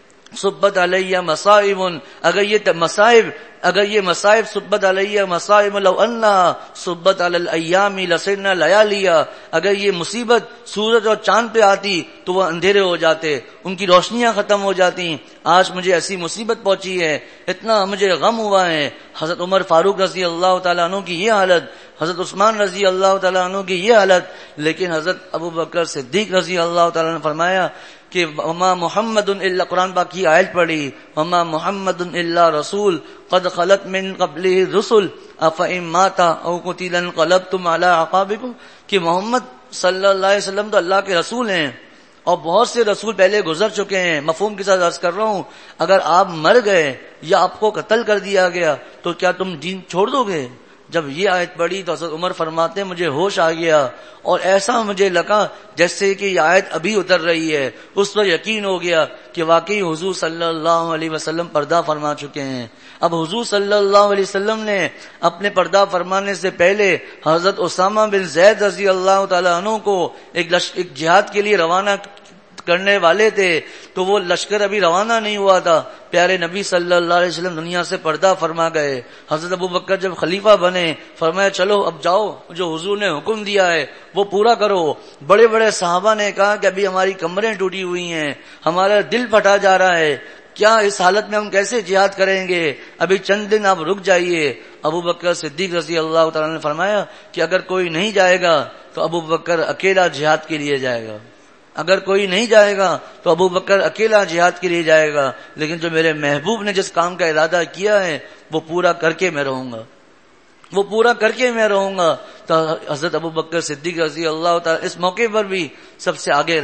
صبت علیہ مصائب، اگر یہ مصائب اگر یہ مصائب صبت علیہ مصائب لو انہا صبت علی الایام لسرنا لیالیا، اگر یہ مصیبت سورج اور چاند پہ آتی تو وہ اندھیرے ہو جاتے، ان کی روشنیاں ختم ہو جاتی، آج مجھے ایسی مصیبت پہنچی ہے، اتنا مجھے غم ہوا ہے۔ حضرت عمر فاروق رضی اللہ تعالیٰ عنہ کی یہ حالت، حضرت عثمان رضی اللہ تعالیٰ عنہ کی یہ حالت، لیکن حضرت ابو بکر صدیق رضی اللہ تعالیٰ عنہ فرمایا کہ وما محمد الا، قرآن پاک کی آیت پڑھی وما محمد الا رسول قد خلت من قبلہ الرسل افئن مات او قتل انقلبتم علی اعقابکم، کہ محمد صلی اللہ علیہ وسلم تو اللہ کے رسول ہیں اور بہت سے رسول پہلے گزر چکے ہیں، مفہوم کے ساتھ عرض کر رہا ہوں، اگر آپ مر گئے یا آپ کو قتل کر دیا گیا تو کیا تم دین چھوڑ دو گے؟ جب یہ آیت پڑھی تو حضرت عمر فرماتے ہیں مجھے ہوش آ گیا اور ایسا مجھے لگا جیسے کہ یہ آیت ابھی اتر رہی ہے، اس پر یقین ہو گیا کہ واقعی حضور صلی اللہ علیہ وسلم پردہ فرما چکے ہیں۔ اب حضور صلی اللہ علیہ وسلم نے اپنے پردہ فرمانے سے پہلے حضرت اسامہ بن زید رضی اللہ تعالیٰ عنہ کو ایک ایک جہاد کے لیے روانہ کرنے والے تھے، تو وہ لشکر ابھی روانہ نہیں ہوا تھا، پیارے نبی صلی اللہ علیہ وسلم دنیا سے پردہ فرما گئے۔ حضرت ابو بکر جب خلیفہ بنے فرمایا چلو اب جاؤ جو حضور نے حکم دیا ہے وہ پورا کرو۔ بڑے بڑے صحابہ نے کہا کہ ابھی ہماری کمریں ٹوٹی ہوئی ہیں، ہمارا دل پھٹا جا رہا ہے، کیا اس حالت میں ہم کیسے جہاد کریں گے، ابھی چند دن آپ رک جائیے۔ ابو بکر صدیق رضی اللہ تعالیٰ نے فرمایا کہ اگر کوئی نہیں جائے گا تو ابو بکر اکیلا جہاد کے لیے جائے گا، اگر کوئی نہیں جائے گا تو ابو بکر اکیلا جہاد کے لیے جائے گا، لیکن جو میرے محبوب نے جس کام کا ارادہ کیا ہے وہ پورا کر کے میں رہوں گا، وہ پورا کر کے میں رہوں گا۔ تو حضرت ابو بکر صدیق رضی اللہ تعالیٰ اس موقع پر بھی سب سے آگے رہے،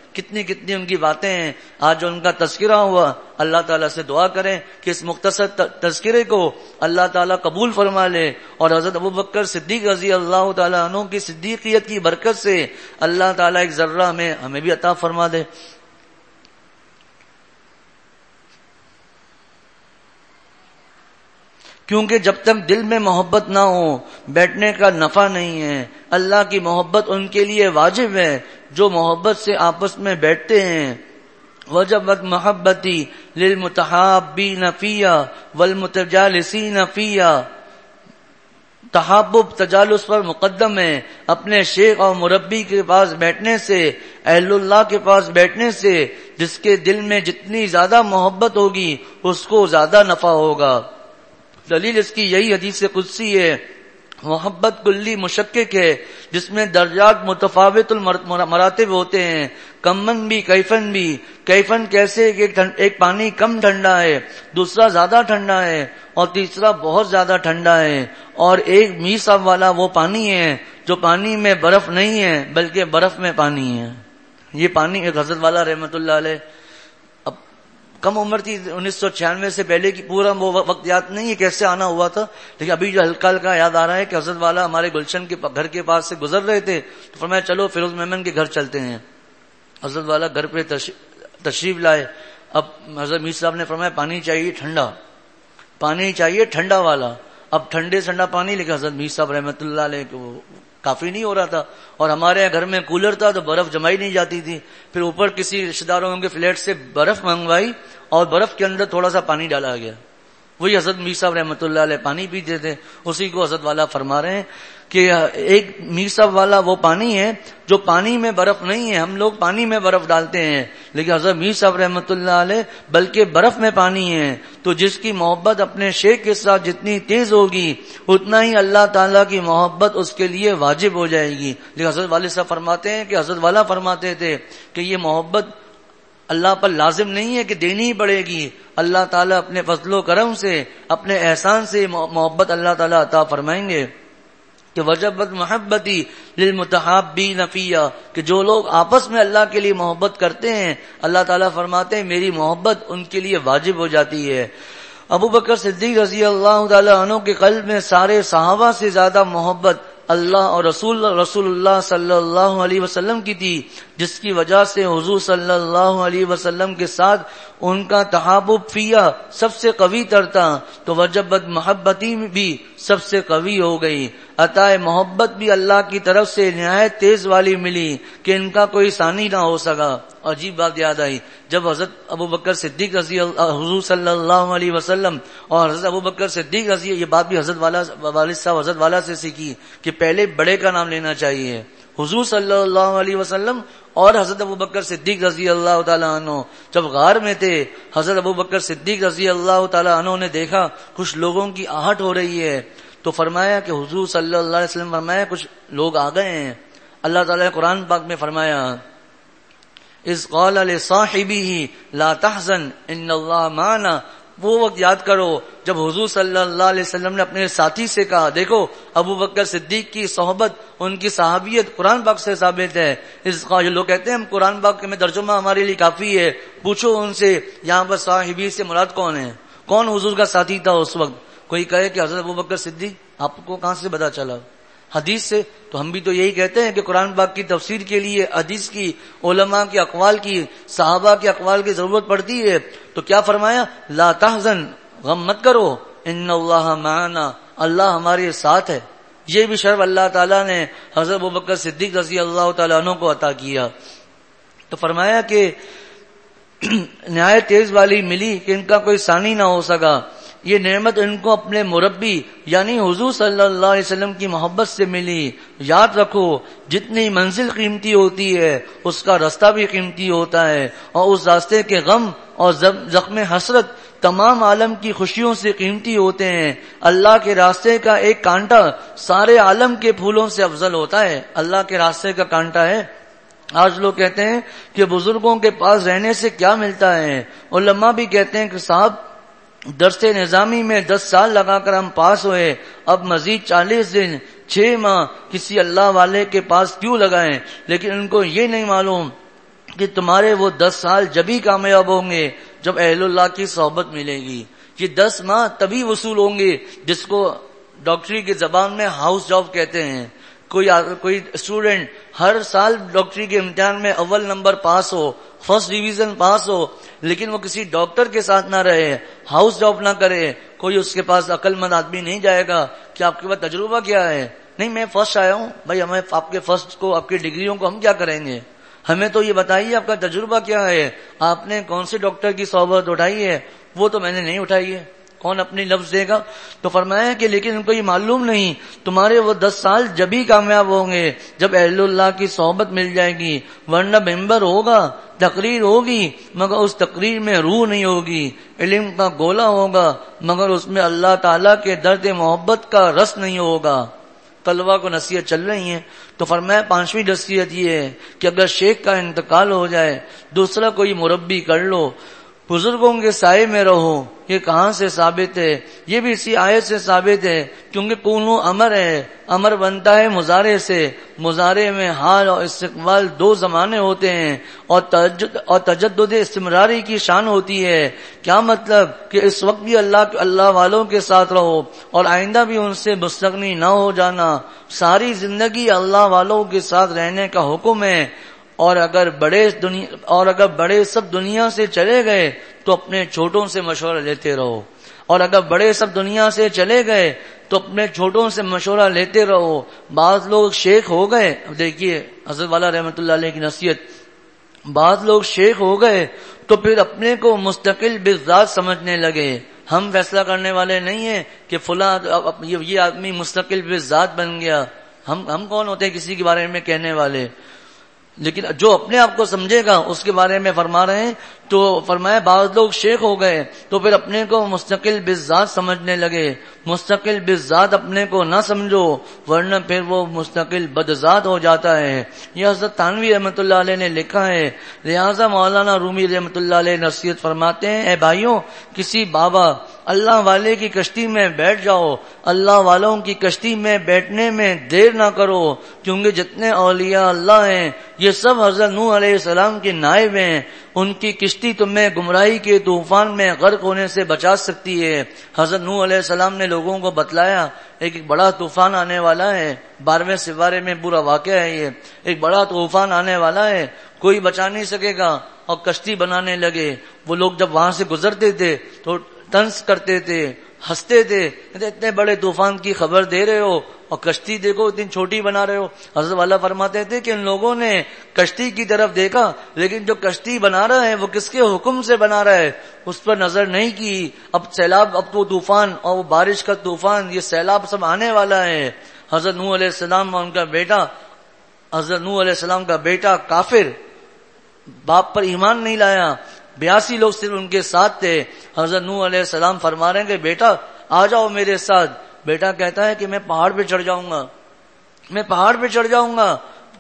کتنی کتنی ان کی باتیں ہیں. آج جو ان کا تذکرہ ہوا, اللہ تعالیٰ سے دعا کریں کہ اس مختصر تذکرے کو اللہ تعالیٰ قبول فرما لے, اور حضرت ابوبکر صدیق رضی اللہ تعالیٰ عنہ کی صدیقیت کی برکت سے اللہ تعالیٰ ایک ذرہ میں ہمیں بھی عطا فرما دے. کیونکہ جب تک دل میں محبت نہ ہو بیٹھنے کا نفع نہیں ہے. اللہ کی محبت ان کے لیے واجب ہے جو محبت سے آپس میں بیٹھتے ہیں. وجبت محبتی للمتحابین فیہ والمتجالسین فیہ. تحابب تجالس پر مقدم ہے. اپنے شیخ اور مربی کے پاس بیٹھنے سے, اہل اللہ کے پاس بیٹھنے سے جس کے دل میں جتنی زیادہ محبت ہوگی اس کو زیادہ نفع ہوگا. دلیل اس کی یہی حدیث قدسی ہے, محبت کلی مشکک ہے جس میں درجات متفاوت المراتب ہوتے ہیں, کمن بھی کیفن بھی. کیفن کیسے کہ ایک پانی کم ٹھنڈا ہے, دوسرا زیادہ ٹھنڈا ہے, اور تیسرا بہت زیادہ ٹھنڈا ہے, اور ایک میثاب والا وہ پانی ہے جو پانی میں برف نہیں ہے بلکہ برف میں پانی ہے. یہ پانی ایک حضرت والا رحمت اللہ علیہ, اب کم عمر تھی, انیس سو چھیانوے سے پہلے کی پورا وہ وقت یاد نہیں ہے کیسے آنا ہوا تھا, لیکن ابھی جو ہلکا ہلکا یاد آ رہا ہے کہ حضرت والا ہمارے گلشن کے گھر کے پاس سے گزر رہے تھے تو فرمایا چلو فیروز میمن کے گھر چلتے ہیں. حضرت والا گھر پہ تشریف لائے. اب حضرت میر صاحب نے فرمایا پانی چاہیے ٹھنڈا, پانی چاہیے ٹھنڈا والا. اب ٹھنڈے ٹھنڈا پانی, لیکن حضرت میر صاحب رحمۃ اللہ علیہ کو کافی نہیں ہو رہا تھا, اور ہمارے گھر میں کولر تھا تو برف جمائی نہیں جاتی تھی. پھر اوپر کسی رشتے داروں کے فلیٹ سے برف منگوائی اور برف کے اندر تھوڑا سا پانی ڈالا گیا. وہی حضرت میر صاحب رحمۃ اللہ علیہ پانی پیتے تھے, اسی کو حضرت والا فرما رہے ہیں کہ ایک میر صاحب والا وہ پانی ہے جو پانی میں برف نہیں ہے. ہم لوگ پانی میں برف ڈالتے ہیں, لیکن حضرت میر صاحب رحمۃ اللہ علیہ بلکہ برف میں پانی ہے. تو جس کی محبت اپنے شیخ کے ساتھ جتنی تیز ہوگی اتنا ہی اللہ تعالیٰ کی محبت اس کے لیے واجب ہو جائے گی. لیکن حضرت والد صاحب فرماتے ہیں کہ حضرت والا فرماتے تھے کہ یہ محبت اللہ پر لازم نہیں ہے کہ دینی ہی پڑے گی. اللہ تعالیٰ اپنے فضل و کرم سے, اپنے احسان سے محبت اللہ تعالیٰ عطا فرمائیں گے. کہ وجبت محبتی للمتحابین فیہ, کہ جو لوگ آپس میں اللہ کے لیے محبت کرتے ہیں اللہ تعالیٰ فرماتے ہیں میری محبت ان کے لیے واجب ہو جاتی ہے. ابو بکر صدیق رضی اللہ تعالیٰ عنہ کے قلب میں سارے صحابہ سے زیادہ محبت اللہ اور رسول رسول اللہ صلی اللہ علیہ وسلم کی تھی, جس کی وجہ سے حضور صلی اللہ علیہ وسلم کے ساتھ ان کا تحابب فیہ سب سے قوی تر تھا. تو وجبت محبتی بھی سب سے قوی ہو گئی. عطائے محبت بھی اللہ کی طرف سے نہایت تیز والی ملی کہ ان کا کوئی ثانی نہ ہو سکا. عجیب بات یاد آئی جب حضرت ابو بکر صدیق رضی اللہ حضور صلی اللہ علیہ وسلم اور حضرت ابو بکر صدیق رضی, یہ بات بھی حضرت والا والد صاحب حضرت والا سے سیکھی کہ پہلے بڑے کا نام لینا چاہیے. حضور صلی اللہ علیہ وسلم اور حضرت ابو بکر صدیق رضی اللہ تعالیٰ عنہ جب غار میں تھے, حضرت ابو بکر صدیق رضی اللہ تعالیٰ عنہ نے دیکھا کچھ لوگوں کی آہٹ ہو رہی ہے, تو فرمایا کہ حضور صلی اللہ علیہ وسلم فرمایا کچھ لوگ آ گئے ہیں. اللہ تعالیٰ نے قرآن پاک میں فرمایا اذ قال لصاحبہ لا تحزن ان اللہ معنا. وہ وقت یاد کرو جب حضور صلی اللہ علیہ وسلم نے اپنے ساتھی سے کہا, دیکھو ابو بکر صدیق کی صحبت, ان کی صحابیت قرآن پاک سے ثابت ہے. اس جو لوگ کہتے ہیں ہم قرآن پاک میں ترجمہ ہمارے لیے کافی ہے, پوچھو ان سے یہاں پر صاحبی سے مراد کون ہے, کون حضور کا ساتھی تھا اس وقت. کوئی کہے کہ حضرت ابو بکر صدیق, آپ کو کہاں سے پتا چلا؟ حدیث سے. تو ہم بھی تو یہی کہتے ہیں کہ قرآن پاک کی تفسیر کے لیے حدیث کی, علماء کے اقوال کی, صحابہ کے اقوال کی ضرورت پڑتی ہے. تو کیا فرمایا لا تحزن, غم مت کرو, ان اللہ معنا, اللہ ہمارے ساتھ ہے. یہ بھی شرف اللہ تعالیٰ نے حضرت ابوبکر صدیق رضی اللہ تعالیٰ عنہ کو عطا کیا. تو فرمایا کہ نہایت تیز والی ملی کہ ان کا کوئی ثانی نہ ہو سکا. یہ نعمت ان کو اپنے مربی یعنی حضور صلی اللہ علیہ وسلم کی محبت سے ملی. یاد رکھو جتنی منزل قیمتی ہوتی ہے اس کا راستہ بھی قیمتی ہوتا ہے, اور اس راستے کے غم اور زخم حسرت تمام عالم کی خوشیوں سے قیمتی ہوتے ہیں. اللہ کے راستے کا ایک کانٹا سارے عالم کے پھولوں سے افضل ہوتا ہے. اللہ کے راستے کا کانٹا ہے. آج لوگ کہتے ہیں کہ بزرگوں کے پاس رہنے سے کیا ملتا ہے. علماء بھی کہتے ہیں کہ صاحب درس نظامی میں دس سال لگا کر ہم پاس ہوئے, اب مزید چالیس دن چھ ماہ کسی اللہ والے کے پاس کیوں لگائیں. لیکن ان کو یہ نہیں معلوم کہ تمہارے وہ دس سال جبھی کامیاب ہوں گے جب اہل اللہ کی صحبت ملے گی. یہ دس ماہ تبھی وصول ہوں گے جس کو ڈاکٹری کی زبان میں ہاؤس جاب کہتے ہیں. کوئی کوئی اسٹوڈنٹ ہر سال ڈاکٹری کے امتحان میں اول نمبر پاس ہو, فرسٹ ڈویژن پاس ہو, لیکن وہ کسی ڈاکٹر کے ساتھ نہ رہے, ہاؤس جاب نہ کرے, کوئی اس کے پاس عقل مند آدمی نہیں جائے گا کہ آپ کے پاس تجربہ کیا ہے. نہیں, میں فرسٹ آیا ہوں. بھائی ہمیں آپ کے فرسٹ کو, آپ کی ڈگریوں کو ہم کیا کریں گے؟ ہمیں تو یہ بتائیے آپ کا تجربہ کیا ہے, آپ نے کون سے ڈاکٹر کی صحبت اٹھائی ہے. وہ تو میں نے نہیں اٹھائی ہے, کون اپنی لفظ دے گا؟ تو فرمایا کہ لیکن ان کو یہ معلوم نہیں تمہارے وہ دس سال جبھی کامیاب ہوں گے جب اہل اللہ کی صحبت مل جائے گی, ورنہ ممبر ہوگا, تقریر ہوگی, مگر اس تقریر میں روح نہیں ہوگی, علم کا گولا ہوگا مگر اس میں اللہ تعالیٰ کے درد محبت کا رس نہیں ہوگا. طلبہ کو نصیحت چل رہی ہے تو فرمایا پانچویں نصیحت یہ ہے کہ اگر شیخ کا انتقال ہو جائے دوسرا کوئی مربی کر لو, بزرگوں کے سائے میں رہو. یہ کہاں سے ثابت ہے؟ یہ بھی اسی آیت سے ثابت ہے, کیونکہ کونو امر ہے, امر بنتا ہے مضارع سے, مضارع میں حال اور استقبال دو زمانے ہوتے ہیں, اور تجدد اور تجدد استمراری کی شان ہوتی ہے. کیا مطلب کہ اس وقت بھی اللہ اللہ والوں کے ساتھ رہو اور آئندہ بھی ان سے مستغنی نہ ہو جانا. ساری زندگی اللہ والوں کے ساتھ رہنے کا حکم ہے. اور اگر بڑے دنیا اور اگر بڑے سب دنیا سے چلے گئے تو اپنے چھوٹوں سے مشورہ لیتے رہو, اور اگر بڑے سب دنیا سے چلے گئے تو اپنے چھوٹوں سے مشورہ لیتے رہو. بعض لوگ شیخ ہو گئے, دیکھیے حضرت والا رحمۃ اللہ علیہ کی نصیحت, بعض لوگ شیخ ہو گئے تو پھر اپنے کو مستقل بالذات سمجھنے لگے. ہم فیصلہ کرنے والے نہیں ہیں کہ فلاں یہ آدمی مستقل بالذات بن گیا. ہم ہم کون ہوتے ہیں کسی کے بارے میں کہنے والے؟ لیکن جو اپنے آپ کو سمجھے گا اس کے بارے میں فرما رہے ہیں. تو فرمایا بعض لوگ شیخ ہو گئے تو پھر اپنے کو مستقل بالذات سمجھنے لگے. مستقل بالذات اپنے کو نہ سمجھو ورنہ پھر وہ مستقل بدذات ہو جاتا ہے. یہ حضرت تھانوی رحمۃ اللہ علیہ نے لکھا ہے. لہذا مولانا رومی رحمۃ اللہ علیہ نصیحت فرماتے ہیں, اے بھائیوں, کسی بابا اللہ والے کی کشتی میں بیٹھ جاؤ, اللہ والوں کی کشتی میں بیٹھنے میں دیر نہ کرو, کیونکہ جتنے اولیاء اللہ ہیں یہ سب حضرت نوح علیہ السلام کے نائب ہیں. ان کی کشتی تمہیں گمراہی کے طوفان میں غرق ہونے سے بچا سکتی ہے. حضرت نوح علیہ السلام نے لوگوں کو بتلایا ایک بڑا طوفان آنے والا ہے. بارہویں سپارے میں پورا واقعہ ہے یہ. ایک بڑا طوفان آنے والا ہے, کوئی بچا نہیں سکے گا. اور کشتی بنانے لگے. وہ لوگ جب وہاں سے گزرتے تھے تو طنز کرتے تھے, ہنستے تھے, اتنے بڑے طوفان کی خبر دے رہے ہو اور کشتی دیکھو اتنی چھوٹی بنا رہے ہو. حضرت والا فرماتے تھے کہ ان لوگوں نے کشتی کی طرف دیکھا لیکن جو کشتی بنا رہا ہے وہ کس کے حکم سے بنا رہا ہے اس پر نظر نہیں کی. اب سیلاب, اب وہ طوفان اور وہ بارش کا طوفان, یہ سیلاب سب آنے والا ہے. حضرت نوح علیہ السلام اور ان کا بیٹا, حضرت نوح علیہ السلام کا بیٹا کافر, باپ پر ایمان نہیں لایا, بیاسی لوگ صرف ان کے ساتھ تھے. حضرت نوح علیہ السلام فرما رہے ہیں کہ بیٹا آ جاؤ میرے ساتھ. بیٹا کہتا ہے کہ میں پہاڑ پہ چڑھ جاؤں گا, میں پہاڑ پہ چڑھ جاؤں گا.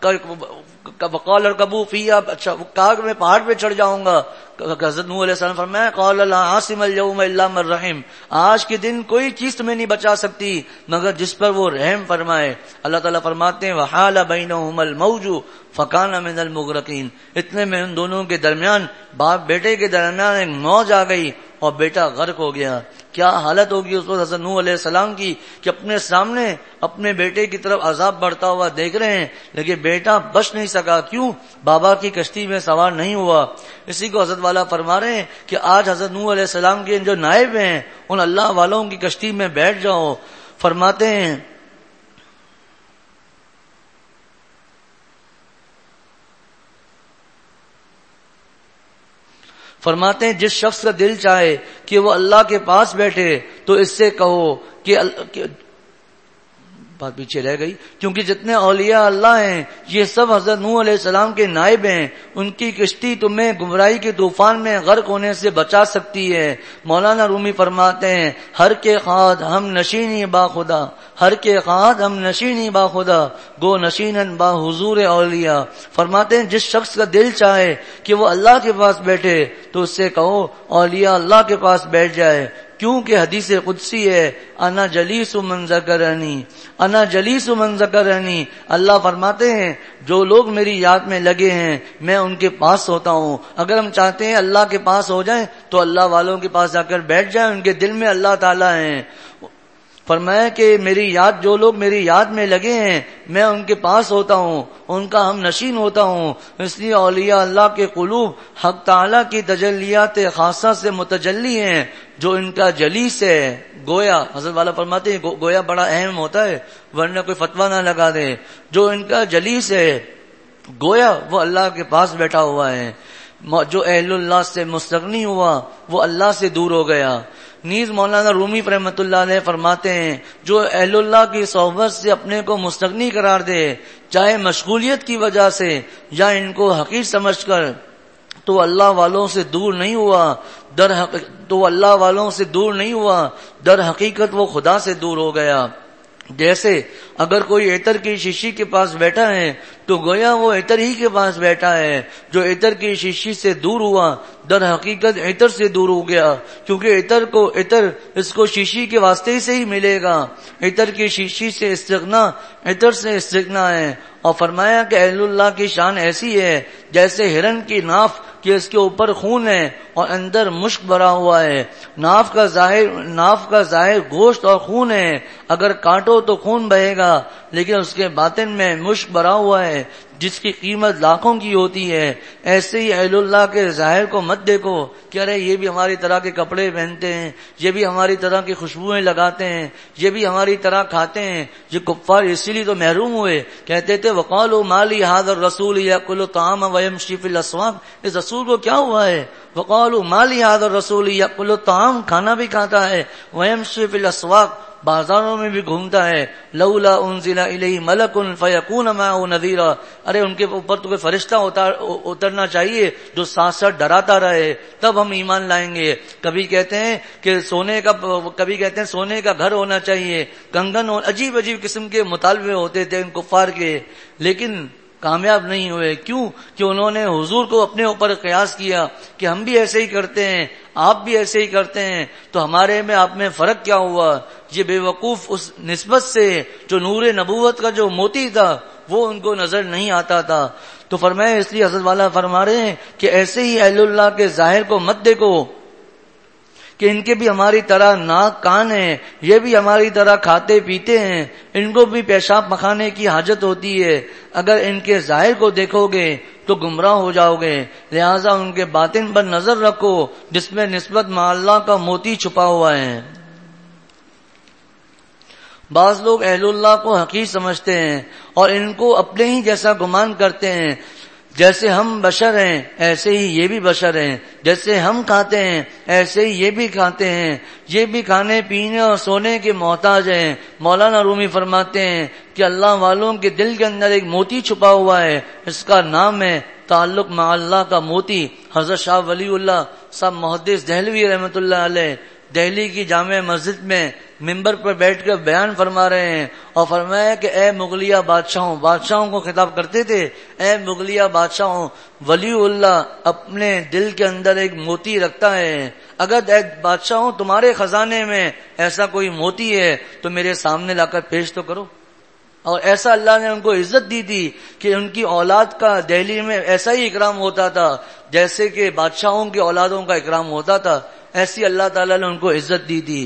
وقال اركبوا فيها, اچھا کہا کہ میں پہاڑ پہ چڑھ جاؤں گا. حضرت نوح علیہ السلام فرمایا قال لا عاصم اليوم الا من رحم, آج کے دن کوئی چیز تمہیں نہیں بچا سکتی مگر جس پر وہ رحم فرمائے. اللہ تعالیٰ فرماتے ہیں وحال بینہما الموج فکان من المغرقین. اتنے میں ان دونوں کے درمیان, باپ بیٹے کے درمیان ایک موج آ گئی اور بیٹا غرق ہو گیا. کیا حالت ہوگی اس وقت حضرت نوح علیہ السلام کی کہ اپنے سامنے اپنے بیٹے کی طرف عذاب بڑھتا ہوا دیکھ رہے ہیں لیکن بیٹا بچ نہیں سکا. کیوں؟ بابا کی کشتی میں سوار نہیں ہوا. اسی کو حضرت والا فرما رہے ہیں کہ آج حضرت نوح علیہ السلام کے جو نائب ہیں ان اللہ والوں کی کشتی میں بیٹھ جاؤ. فرماتے ہیں فرماتے ہیں جس شخص کا دل چاہے کہ وہ اللہ کے پاس بیٹھے تو اس سے کہو کہ بات پیچھے رہ گئی, کیونکہ جتنے اولیاء اللہ ہیں یہ سب حضرت نوح علیہ السلام کے نائب ہیں. ان کی کشتی تمہیں گمراہی کے طوفان میں غرق ہونے سے بچا سکتی ہے. مولانا رومی فرماتے ہیں ہر کے خاد ہم نشینی با خدا, ہر کے خاد ہم نشینی با خدا, گو نشینن با حضور اولیاء. فرماتے ہیں جس شخص کا دل چاہے کہ وہ اللہ کے پاس بیٹھے تو اس سے کہو اولیاء اللہ کے پاس بیٹھ جائے. کیونکہ حدیث قدسی ہے انا جلیس من ذکرنی, انا جلیس من ذکرنی. اللہ فرماتے ہیں جو لوگ میری یاد میں لگے ہیں میں ان کے پاس ہوتا ہوں. اگر ہم چاہتے ہیں اللہ کے پاس ہو جائیں تو اللہ والوں کے پاس جا کر بیٹھ جائیں, ان کے دل میں اللہ تعالیٰ ہیں. فرمایا کہ میری یاد جو لوگ میری یاد میں لگے ہیں میں ان کے پاس ہوتا ہوں, ان کا ہم نشین ہوتا ہوں. اس لیے اولیاء اللہ کے قلوب حق تعالیٰ کی تجلیات خاصہ سے متجلی ہیں جو ان کا جلیس ہے. گویا حضرت والا فرماتے ہیں گویا بڑا اہم ہوتا ہے ورنہ کوئی فتویٰ نہ لگا دے. جو ان کا جلیس ہے گویا وہ اللہ کے پاس بیٹھا ہوا ہے. جو اہل اللہ سے مستغنی ہوا وہ اللہ سے دور ہو گیا. نیز مولانا رومی رحمۃ اللہ علیہ فرماتے ہیں جو اہل اللہ کی صحبت سے اپنے کو مستغنی قرار دے چاہے مشغولیت کی وجہ سے یا ان کو حقیر سمجھ کر تو اللہ والوں سے دور نہیں ہوا در حق تو اللہ والوں سے دور نہیں ہوا در حقیقت وہ خدا سے دور ہو گیا. جیسے اگر کوئی عطر کی شیشی کے پاس بیٹھا ہے تو گویا وہ عطر ہی کے پاس بیٹھا ہے. جو عطر کی شیشی سے دور ہوا در حقیقت عطر سے دور ہو گیا, کیونکہ عطر کو عطر اس کو شیشی کے واسطے سے ہی ملے گا. عطر کی شیشی سے استغنا عطر سے استغنا ہے. اور فرمایا کہ اہل اللہ کی شان ایسی ہے جیسے ہرن کی ناف کہ اس کے اوپر خون ہے اور اندر مشک بھرا ہوا ہے. ناف کا ظاہر ناف کا ظاہر گوشت اور خون ہے, اگر کاٹو تو خون بہے گا, لیکن اس کے باطن میں مشک بھرا ہوا ہے جس کی قیمت لاکھوں کی ہوتی ہے. ایسے ہی اہل اللہ کے ظاہر کو مت دیکھو کہ ارے یہ بھی ہماری طرح کے کپڑے پہنتے ہیں, یہ بھی ہماری طرح کی خوشبوئیں لگاتے ہیں, یہ بھی ہماری طرح کھاتے ہیں. یہ کفار اسی لیے تو محروم ہوئے, کہتے تھے وقالوا ما لی ھذا الرسول یاکل الطعام ویمشی فی الاسواق. اس رسول کو کیا ہوا ہے؟ وقالوا ما لی ھذا الرسول یاکل الطعام, کھانا بھی کھاتا ہے, ویمشی فی الاسواق, بازاروں میں بھی گھومتا ہے. لولا انزل الیہ ملک فیکون معه نذیرا, ارے ان کے اوپر تو کوئی فرشتہ اترنا چاہیے جو ساتھ ساتھ ڈراتا رہے تب ہم ایمان لائیں گے. کبھی کہتے ہیں کہ سونے کا کبھی کہتے ہیں سونے کا گھر ہونا چاہیے, کنگن, عجیب عجیب قسم کے مطالبے ہوتے تھے ان کفار کے, لیکن کامیاب نہیں ہوئے. کیوں؟ کہ انہوں نے حضور کو اپنے اوپر قیاس کیا کہ ہم بھی ایسے ہی کرتے ہیں, آپ بھی ایسے ہی کرتے ہیں, تو ہمارے میں آپ میں فرق کیا ہوا؟ یہ بے وقوف اس نسبت سے جو نور نبوت کا جو موتی تھا وہ ان کو نظر نہیں آتا تھا. تو فرمایا اس لیے حضرت والا فرما رہے ہیں کہ ایسے ہی اہل اللہ کے ظاہر کو مت دیکھو کہ ان کے بھی ہماری طرح ناک کان ہیں, یہ بھی ہماری طرح کھاتے پیتے ہیں, ان کو بھی پیشاب پخانے کی حاجت ہوتی ہے. اگر ان کے ظاہر کو دیکھو گے تو گمراہ ہو جاؤ گے. لہذا ان کے باطن پر نظر رکھو جس میں نسبت مع اللہ کا موتی چھپا ہوا ہے. بعض لوگ اہل اللہ کو حقیر سمجھتے ہیں اور ان کو اپنے ہی جیسا گمان کرتے ہیں. جیسے ہم بشر ہیں ایسے ہی یہ بھی بشر ہیں, جیسے ہم کھاتے ہیں ایسے ہی یہ بھی کھاتے ہیں, یہ بھی کھانے پینے اور سونے کے محتاج ہیں. مولانا رومی فرماتے ہیں کہ اللہ والوں کے دل کے اندر ایک موتی چھپا ہوا ہے, اس کا نام ہے تعلق مع اللہ کا موتی. حضرت شاہ ولی اللہ صاحب محدث دہلوی رحمۃ اللہ علیہ دہلی کی جامع مسجد میں ممبر پر بیٹھ کر بیان فرما رہے ہیں اور فرمایا کہ اے مغلیہ بادشاہوں, بادشاہوں کو خطاب کرتے تھے, اے مغلیہ بادشاہوں, ولی اللہ اپنے دل کے اندر ایک موتی رکھتا ہے. اگر اے بادشاہوں تمہارے خزانے میں ایسا کوئی موتی ہے تو میرے سامنے لا کر پیش تو کرو. اور ایسا اللہ نے ان کو عزت دی تھی کہ ان کی اولاد کا دہلی میں ایسا ہی اکرام ہوتا تھا جیسے کہ بادشاہوں کی اولادوں کا اکرام ہوتا تھا. ایسی اللہ تعالیٰ نے ان کو عزت دی تھی.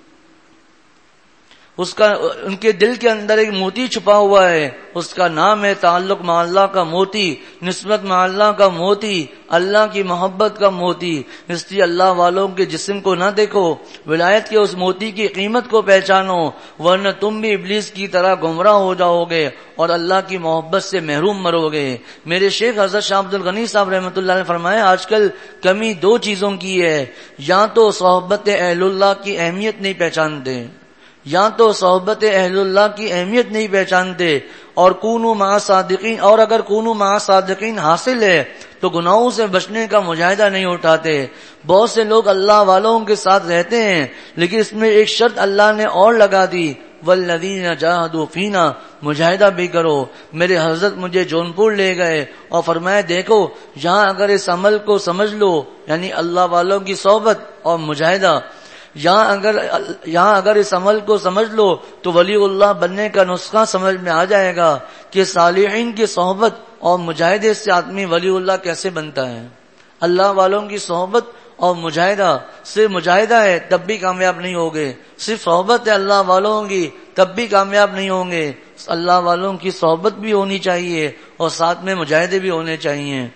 اس کا ان کے دل کے اندر ایک موتی چھپا ہوا ہے, اس کا نام ہے تعلق مع اللہ کا موتی, نسبت مع اللہ کا موتی, اللہ کی محبت کا موتی. اس لیے اللہ والوں کے جسم کو نہ دیکھو, ولایت کے اس موتی کی قیمت کو پہچانو, ورنہ تم بھی ابلیس کی طرح گمراہ ہو جاؤ گے اور اللہ کی محبت سے محروم مرو گے. میرے شیخ حضرت شاہ عبد الغنی صاحب رحمۃ اللہ نے فرمایا آج کل کمی دو چیزوں کی ہے, یا تو صحبت اہل اللہ کی اہمیت نہیں پہچانتے, یا تو صحبت اہل اللہ کی اہمیت نہیں پہچانتے, اور کونو مع صادقین, اور اگر کونو مع صادقین حاصل ہے تو گناہوں سے بچنے کا مجاہدہ نہیں اٹھاتے. بہت سے لوگ اللہ والوں کے ساتھ رہتے ہیں لیکن اس میں ایک شرط اللہ نے اور لگا دی, والذین جاہدوا فینا, مجاہدہ بھی کرو. میرے حضرت مجھے جونپور لے گئے اور فرمایا دیکھو یہاں اگر اس عمل کو سمجھ لو, یعنی اللہ والوں کی صحبت اور مجاہدہ, یہاں اگر یہاں اگر اس عمل کو سمجھ لو تو ولی اللہ بننے کا نسخہ سمجھ میں آ جائے گا کہ صالحین کی صحبت اور مجاہدے سے آدمی ولی اللہ کیسے بنتا ہے. اللہ والوں کی صحبت اور مجاہدہ، صرف مجاہدہ ہے تب بھی کامیاب نہیں ہوگے، صرف صحبت ہے اللہ والوں کی تب بھی کامیاب نہیں ہوں گے. اللہ والوں کی صحبت بھی ہونی چاہیے اور ساتھ میں مجاہدے بھی ہونے چاہیے.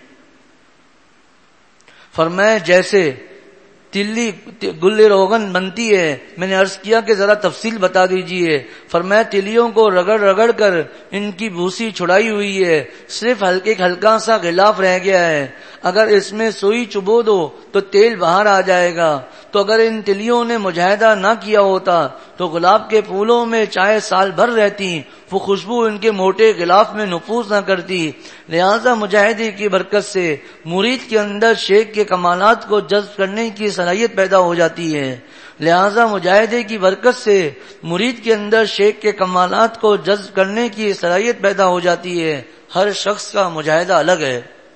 فرمایا جیسے تلی گل روغن بنتی ہے، میں نے عرض کیا کہ ذرا تفصیل بتا دیجئے. فرمایا تلیوں کو رگڑ رگڑ کر ان کی بھوسی چھڑائی ہوئی ہے، صرف ہلکے ہلکا سا غلاف رہ گیا ہے. اگر اس میں سوئی چبو دو تو تیل باہر آ جائے گا. تو اگر ان تلیوں نے مجاہدہ نہ کیا ہوتا تو گلاب کے پھولوں میں چاہے سال بھر رہتی، وہ خوشبو ان کے موٹے غلاف میں نفوذ نہ کرتی. لہذا مجاہدے کی برکت سے مرید کے اندر شیخ کے کمالات کو جذب کرنے کی صلاحیت پیدا ہو جاتی ہے. لہذا مجاہدے کی برکت سے مرید کے اندر شیخ کے کمالات کو جذب کرنے کی صلاحیت پیدا ہو جاتی ہے. ہر شخص کا مجاہدہ الگ ہے.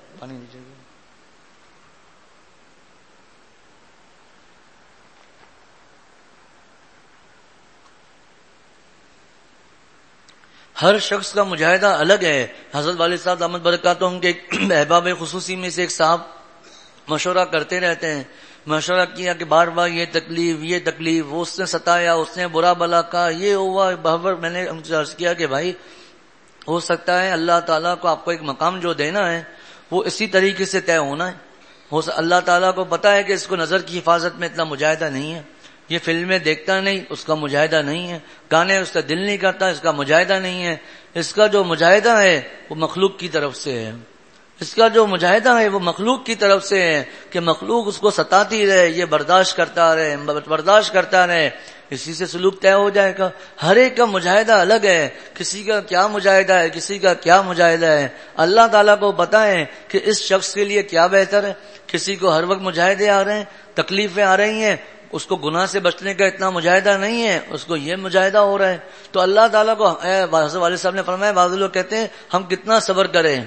ہر شخص کا مجاہدہ الگ ہے. حضرت والد صاحب دامت برکاتہم کے احباب خصوصی میں سے ایک صاحب مشورہ کرتے رہتے ہیں. مشورہ کیا کہ بار بار یہ تکلیف یہ تکلیف، وہ اس نے ستایا، اس نے برا بلا کہا، یہ ہوا بہبر. میں نے ان سے عرض کیا کہ بھائی ہو سکتا ہے اللہ تعالیٰ کو آپ کو ایک مقام جو دینا ہے وہ اسی طریقے سے طے ہونا ہے. ہو اللہ تعالیٰ کو پتا ہے کہ اس کو نظر کی حفاظت میں اتنا مجاہدہ نہیں ہے، یہ فلمیں دیکھتا نہیں، اس کا مجاہدہ نہیں ہے، گانے اس کا دل نہیں کرتا، اس کا مجاہدہ نہیں ہے. اس کا جو مجاہدہ ہے وہ مخلوق کی طرف سے ہے. اس کا جو مجاہدہ ہے وہ مخلوق کی طرف سے ہے کہ مخلوق اس کو ستاتی رہے، یہ برداشت کرتا رہے برداشت کرتا رہے، اسی سے سلوک طے ہو جائے گا. ہر ایک کا مجاہدہ الگ ہے. کسی کا کیا مجاہدہ ہے، کسی کا کیا مجاہدہ ہے. اللہ تعالیٰ کو پتہ ہے کہ اس شخص کے لیے کیا بہتر ہے. کسی کو ہر وقت مجاہدے آ رہے ہیں، تکلیفیں آ رہی ہیں، اس کو گناہ سے بچنے کا اتنا مجاہدہ نہیں ہے، اس کو یہ مجاہدہ ہو رہا ہے. تو اللہ تعالیٰ کو حضرت والد صاحب نے فرمایا، بعض لوگ کہتے ہیں ہم کتنا صبر کریں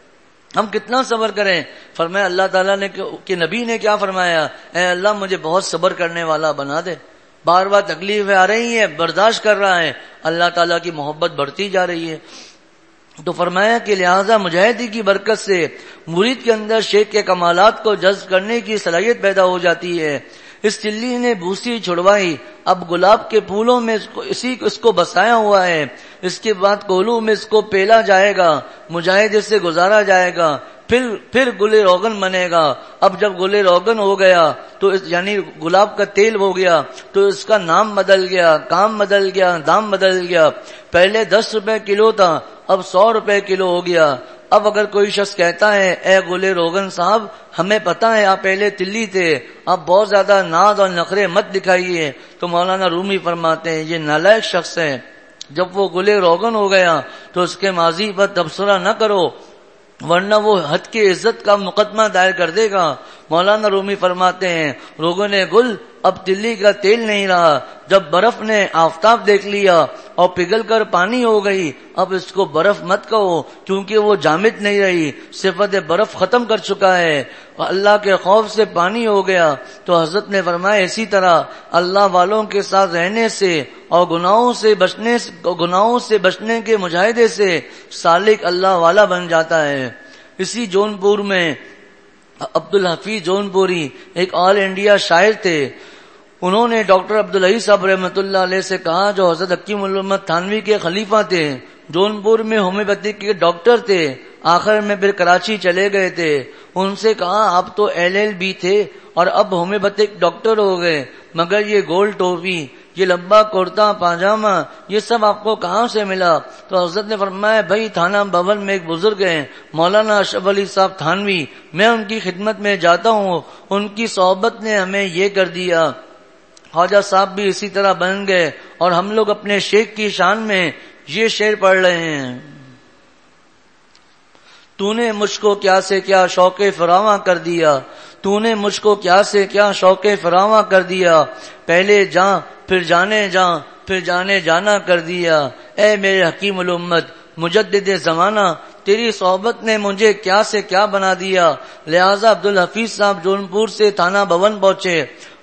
ہم کتنا صبر کریں. فرمایا اللہ تعالیٰ نے کہ نبی نے کیا فرمایا، اے اللہ مجھے بہت صبر کرنے والا بنا دے. بار بار تکلیفیں آ رہی ہیں، برداشت کر رہا ہے، اللہ تعالیٰ کی محبت بڑھتی جا رہی ہے. تو فرمایا کہ لہذا مجاہدی کی برکت سے مرید کے اندر شیخ کے کمالات کو جذب کرنے کی صلاحیت پیدا ہو جاتی ہے. اس تلی نے بھوسی چھڑوائی، اب گلاب کے پھولوں میں اس کو اسی اس کو بسایا ہوا ہے. اس کے بعد کولو میں اس کو پیلا جائے گا، مجاہدے سے گزارا جائے گا، پھر پھر گل روغن بنے گا. اب جب گل روغن ہو گیا تو اس یعنی گلاب کا تیل ہو گیا تو اس کا نام بدل گیا، کام بدل گیا، دام بدل گیا. پہلے دس روپے کلو تھا، اب سو روپے کلو ہو گیا. اب اگر کوئی شخص کہتا ہے اے گل روغن صاحب ہمیں پتا ہے آپ پہلے تلی تھے، آپ بہت زیادہ ناز اور نخرے مت دکھائیے، تو مولانا رومی فرماتے ہیں یہ نالائق شخص ہے. جب وہ گل روغن ہو گیا تو اس کے ماضی پر تبصرہ نہ کرو ورنہ وہ حد کی عزت کا مقدمہ دائر کر دے گا. مولانا رومی فرماتے ہیں روغن گل اب تلی کا تیل نہیں رہا. جب برف نے آفتاب دیکھ لیا اور پگھل کر پانی ہو گئی، اب اس کو برف مت کہو کیونکہ وہ جامد نہیں رہی، صفت برف ختم کر چکا ہے، اللہ کے خوف سے پانی ہو گیا. تو حضرت نے فرمایا اسی طرح اللہ والوں کے ساتھ رہنے سے اور گناہوں سے بچنے گناہوں سے بچنے کے مجاہدے سے سالک اللہ والا بن جاتا ہے. اسی جون پور میں عبدالحفیظ جون پوری ایک آل انڈیا شاعر تھے. انہوں نے ڈاکٹر عبدالعزیز صاحب رحمۃ اللہ علیہ سے کہا جو حضرت حکیم محمد تھانوی کے خلیفہ تھے، جون پور میں ہومیوپیتھک کے ڈاکٹر تھے، آخر میں پھر کراچی چلے گئے تھے. ان سے کہا آپ تو ایل ایل بی تھے اور اب ہومیوپیتھک ڈاکٹر ہو گئے، مگر یہ گول ٹوپی، یہ لمبا کرتا پاجامہ، یہ سب آپ کو کہاں سے ملا؟ تو حضرت نے فرمایا بھائی تھانہ بھون میں ایک بزرگ ہیں مولانا اشرف علی صاحب تھانوی، میں ان کی خدمت میں جاتا ہوں، ان کی صحبت نے ہمیں یہ کر دیا. خواجہ صاحب بھی اسی طرح بن گئے اور ہم لوگ اپنے شیخ کی شان میں یہ شعر پڑھ رہے ہیں. تو نے مجھ کو کیا سے کیا شوق فراواں کر دیا، تو نے مجھ کو کیا سے کیا شوق فراواں کر دیا، پہلے جاں پھر جانے جاں پھر جانے جانا کر دیا. اے میرے حکیم الامت مجدد زمانہ تیری صحبت نے مجھے کیا سے کیا بنا دیا. لہذا عبدالحفیظ صاحب جون پور سے تھانہ بھون پہنچے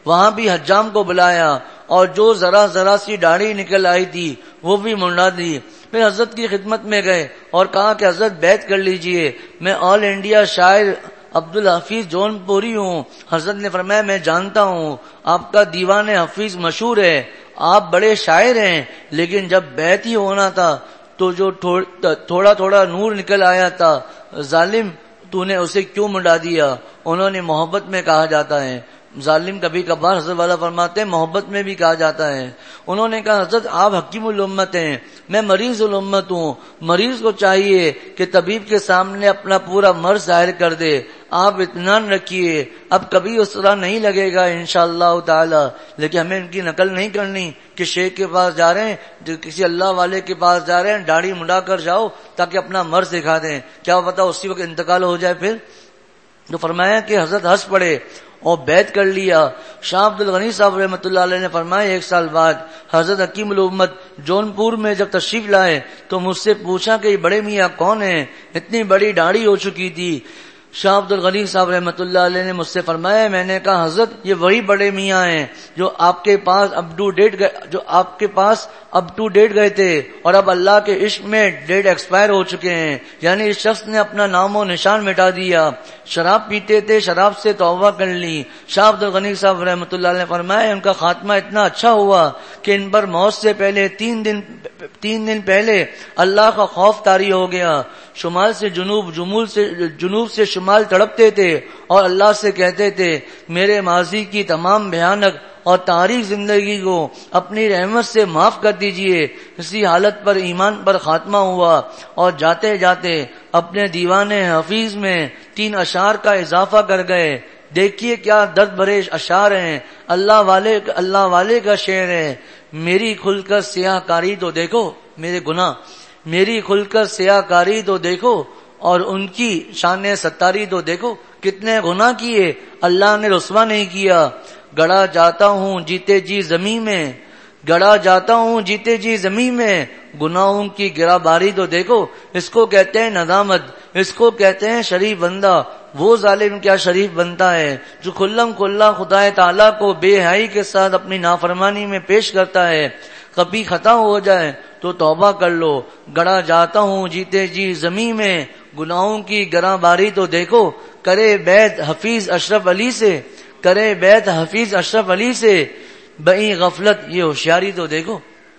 وہاں بھی حجام کو بلایا اور جو ذرا ذرا سی داڑھی نکل آئی تھی وہ بھی منڈا دی. پھر حضرت کی خدمت میں گئے اور کہا کہ حضرت بیعت کر لیجئے, میں آل انڈیا شاعر عبدالحفیظ جون پوری ہوں. حضرت نے فرمایا میں جانتا ہوں آپ کا دیوان حفیظ مشہور ہے, آپ بڑے شاعر ہیں, لیکن جب بیعت ہی ہونا تھا تو جو تھوڑا تھوڑا نور نکل آیا تھا, ظالم تو نے اسے کیوں منڈا دیا؟ انہوں نے محبت میں کہا جاتا ہے, ظالم کبھی کبھار حضرت والا فرماتے ہیں محبت میں بھی کہا جاتا ہے. انہوں نے کہا حضرت آپ حکیم الامت ہیں, میں مریض الامت ہوں, مریض کو چاہیے کہ طبیب کے سامنے اپنا پورا مرض ظاہر کر دے, آپ اطمینان رکھیے, اب کبھی اس طرح نہیں لگے گا انشاءاللہ تعالی. لیکن ہمیں ان کی نقل نہیں کرنی کہ شیخ کے پاس جا رہے ہیں, جو کسی اللہ والے کے پاس جا رہے ہیں داڑھی منڈا کر جاؤ تاکہ اپنا مرض دکھا دیں, کیا پتا اسی وقت انتقال ہو جائے. پھر تو فرمایا کہ حضرت ہنس پڑے اور بیعت کر لیا. شاہ عبد الغنی صاحب رحمۃ اللہ علیہ نے فرمایا ایک سال بعد حضرت حکیم الامت جون پور میں جب تشریف لائے تو مجھ سے پوچھا کہ یہ بڑے میاں کون ہیں, اتنی بڑی داڑھی ہو چکی تھی. شاہ عبد الغنی صاحب رحمۃ اللہ علیہ نے مجھ سے فرمایا, میں نے کہا حضرت یہ وہی بڑے میاں ہیں جو آپ کے پاس اپ ٹو ڈیٹ جو آپ کے پاس اپ ٹو ڈیٹ گئے تھے اور اب اللہ کے عشق میں ڈیٹ ایکسپائر ہو چکے ہیں. یعنی اس شخص نے اپنا نام و نشان مٹا دیا, شراب پیتے تھے, شراب سے توبہ کر لی. شاہ عبد الغنی صاحب رحمۃ اللہ علیہ نے فرمایا ان کا خاتمہ اتنا اچھا ہوا کہ ان پر موت سے پہلے تین دن تین دن پہلے اللہ کا خوف طاری ہو گیا. شمال سے جنوب جمول سے جنوب سے شمال تڑپتے تھے اور اللہ سے کہتے تھے میرے ماضی کی تمام بھیانک اور تاریخ زندگی کو اپنی رحمت سے معاف کر دیجئے. اسی حالت پر ایمان پر خاتمہ ہوا اور جاتے جاتے اپنے دیوان حفیظ میں تین اشعار کا اضافہ کر گئے. دیکھیے کیا درد بھرے اشعار ہیں, اللہ والے اللہ والے کا شعر ہے. میری کھل کر سیاہ کاری تو دیکھو میرے گناہ, میری کھل کر سیاہ کاری تو دیکھو اور ان کی شان ستاری تو دیکھو, کتنے گناہ کیے اللہ نے رسوا نہیں کیا. گڑا جاتا ہوں جیتے جی زمین میں, گڑا جاتا ہوں جیتے جی زمین میں, گناہوں کی گرا باری تو دیکھو. اس کو کہتے ہیں ندامت, اس کو کہتے ہیں شریف بندہ. وہ ظالم کیا شریف بنتا ہے جو کھلم کھلا خدا تعالیٰ کو بے حیائی کے ساتھ اپنی نافرمانی میں پیش کرتا ہے. کبھی خطا ہو جائے تو توبہ کر لو. گڑا جاتا ہوں جیتے جی زمین میں, گناہوں کی گراں باری تو دیکھو. کرے بیعت حفیظ اشرف علی سے, کرے بیعت حفیظ اشرف علی سے, بئی غفلت یہ ہوشیاری تو دیکھو.